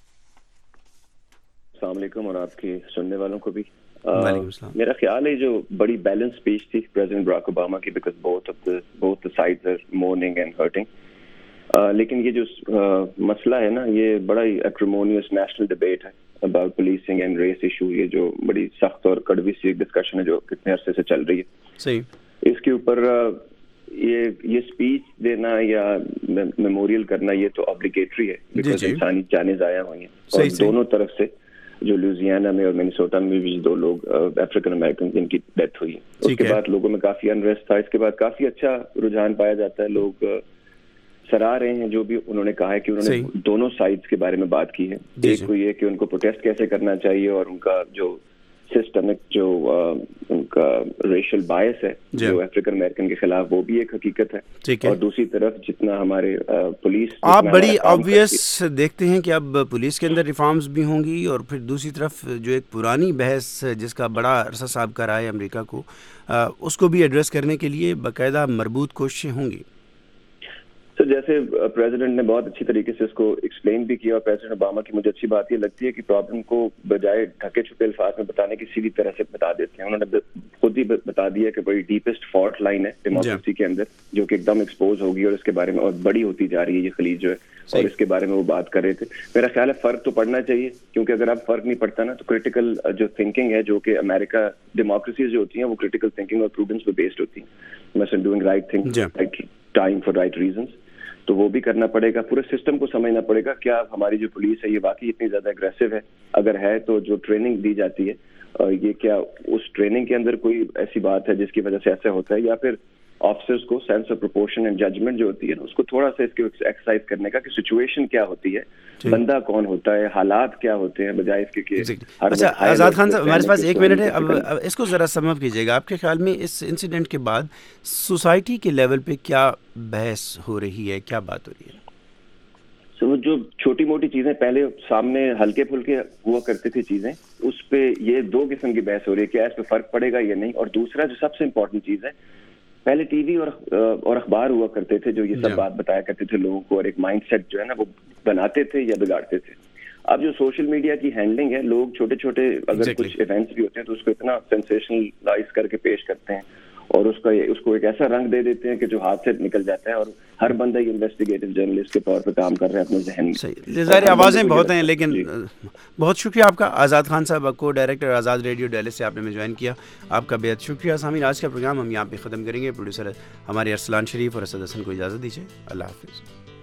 अस्सलाम वालेकुम, और आपके सुनने वालों को भी मेरा ख्याल है जो बड़ी बैलेंस स्पीच थी प्रेसिडेंट बराक ओबामा की, because both of the both the sides are mourning and hurting, लेकिन ये जो uh, मसला है ना, ये बड़ा ही एक्रिमोनियस नेशनल डिबेट है about policing and race issue, ये जो बड़ी सख्त और कड़वी सी डिस्कशन है जो कितने अरसे से चल रही है। सही, इसके ऊपर ये ये स्पीच देना या मेमोरियल करना ये तो ऑब्लिगेटरी है, बिकॉज इंसानी जानें ज़ाया हुई हैं, और दोनों तरफ से जो लुजियाना में और मिनेसोटा में भी दो लोग अफ्रीकन अमेरिकन जिनकी डेथ हुई है, उसके बाद लोगों में काफी अनरेस्ट था। इसके बाद काफी अच्छा रुझान पाया जाता है, लोग सराह रहे हैं जो भी उन्होंने कहा है कि उन्होंने दोनों साइड्स के बारे में बात की है। एक को ये कि उनको प्रोटेस्ट कैसे करना चाहिए, और उनका जो सिस्टमिक जो आ, उनका रेशियल बायस है जो अफ्रीकन अमेरिकन के खिलाफ, वो भी एक हकीकत है, है। और दूसरी तरफ जितना हमारे आ, पुलिस आप बड़ी ऑब्वियस देखते हैं कि अब पुलिस के अंदर रिफॉर्म्स भी होंगी, और फिर दूसरी तरफ जो एक पुरानी बहस जिसका बड़ा अरसा साहब का रहा है अमेरिका को, आ, उसको भी एड्रेस करने के लिए बाकायदा मरबूत कोशिशें होंगी। तो جیسے پریزیڈنٹ نے بہت اچھی طریقے سے اس کو ایکسپلین بھی کیا، اور پریزیڈنٹ اوباما کی مجھے اچھی بات یہ لگتی ہے کہ پرابلم کو بجائے ڈھکے چھپے الفاظ میں بتانے کی سیدھی طرح سے بتا دیتے ہیں. انہوں نے خود ہی بتا دیا کہ بڑی ڈیپسٹ فالٹ لائن ہے ڈیموکریسی کے اندر جو کہ ایک دم ایکسپوز ہوگی، اور اس کے بارے میں اور بڑی ہوتی جا رہی ہے یہ خلیج جو ہے، اور اس کے بارے میں وہ بات کر رہے تھے. میرا خیال ہے فرق تو پڑنا چاہیے، کیونکہ اگر اب فرق نہیں پڑتا نا تو کریٹیکل جو تھنکنگ ہے جو کہ امریکہ ڈیموکریسیز جو ہوتی ہیں وہ کریٹیکل تھنکنگ اور پروڈنس پہ بیسڈ ہوتی ہیں، مثلاً doing right thing right time for right reasons. تو وہ بھی کرنا پڑے گا. پورے سسٹم کو سمجھنا پڑے گا کیا ہماری جو پولیس ہے یہ واقعی اتنی زیادہ اگریسو ہے، اگر ہے تو جو ٹریننگ دی جاتی ہے یہ کیا اس ٹریننگ کے اندر کوئی ایسی بات ہے جس کی وجہ سے ایسا ہوتا ہے، یا پھر آفیسرز کو sense of proportion and judgement جو ہوتی ہے اس کو تھوڑا سا اس کے ایکسرسائز کرنے کا کہ سچویشن کیا ہوتی ہے، بندہ کون ہوتا ہے، حالات کیا ہوتے ہیں، بجائے اس کے کہ اچھا آزاد خان صاحب ہمارے پاس ایک منٹ ہے. اب اس کو ذرا سم اپ کیجیے گا. آپ کے خیال میں اس انسیڈنٹ کے بعد سوسائٹی کے لیول پہ کیا بحث ہو رہی ہے، کیا بات ہو رہی ہے؟ جو چھوٹی موٹی چیزیں پہلے سامنے ہلکے پھلکے ہوا کرتی تھی چیزیں، اس پہ یہ دو قسم کی بحث ہو رہی ہے، کیا اس پہ فرق پڑے گا یا نہیں. اور دوسرا جو سب سے امپورٹنٹ چیز ہے، پہلے ٹی وی اور اور اخبار ہوا کرتے تھے جو یہ سب بات بتایا کرتے تھے لوگوں کو، اور ایک مائنڈ سیٹ جو ہے نا وہ بناتے تھے یا بگاڑتے تھے. اب جو سوشل میڈیا کی ہینڈلنگ ہے، لوگ چھوٹے چھوٹے اگر کچھ ایونٹس بھی ہوتے ہیں تو اس کو اتنا سینسیشنلائز کر کے پیش کرتے ہیں، اور اس کا اس کو ایک ایسا رنگ دے دیتے ہیں کہ جو ہاتھ سے نکل جاتا ہے، اور ہر بندہ یہ انویسٹیگیٹو جرنلسٹ کے طور پہ کام کر رہا ہے اپنے ذہن میں. ظاہر آوازیں بہت ہیں، لیکن بہت شکریہ آپ کا آزاد خان صاحب، کو ڈائریکٹر آزاد ریڈیو ڈیلی سے آپ نے میں جوائن کیا، آپ کا بہت شکریہ. سامعین آج کا پروگرام ہم یہاں پہ ختم کریں گے. پروڈیوسر ہمارے ارسلان شریف اور اسد حسن کو اجازت دیجیے. اللہ حافظ.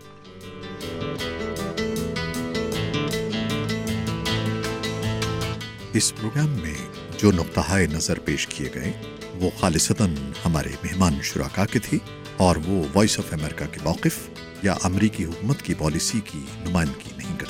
اس پروگرام میں جو نقطہ نظر پیش کیے گئے وہ خالصتاً ہمارے مہمان شرکا کے تھی، اور وہ وائس آف امریکہ کے موقف یا امریکی حکومت کی پالیسی کی نمائندگی نہیں کرتے.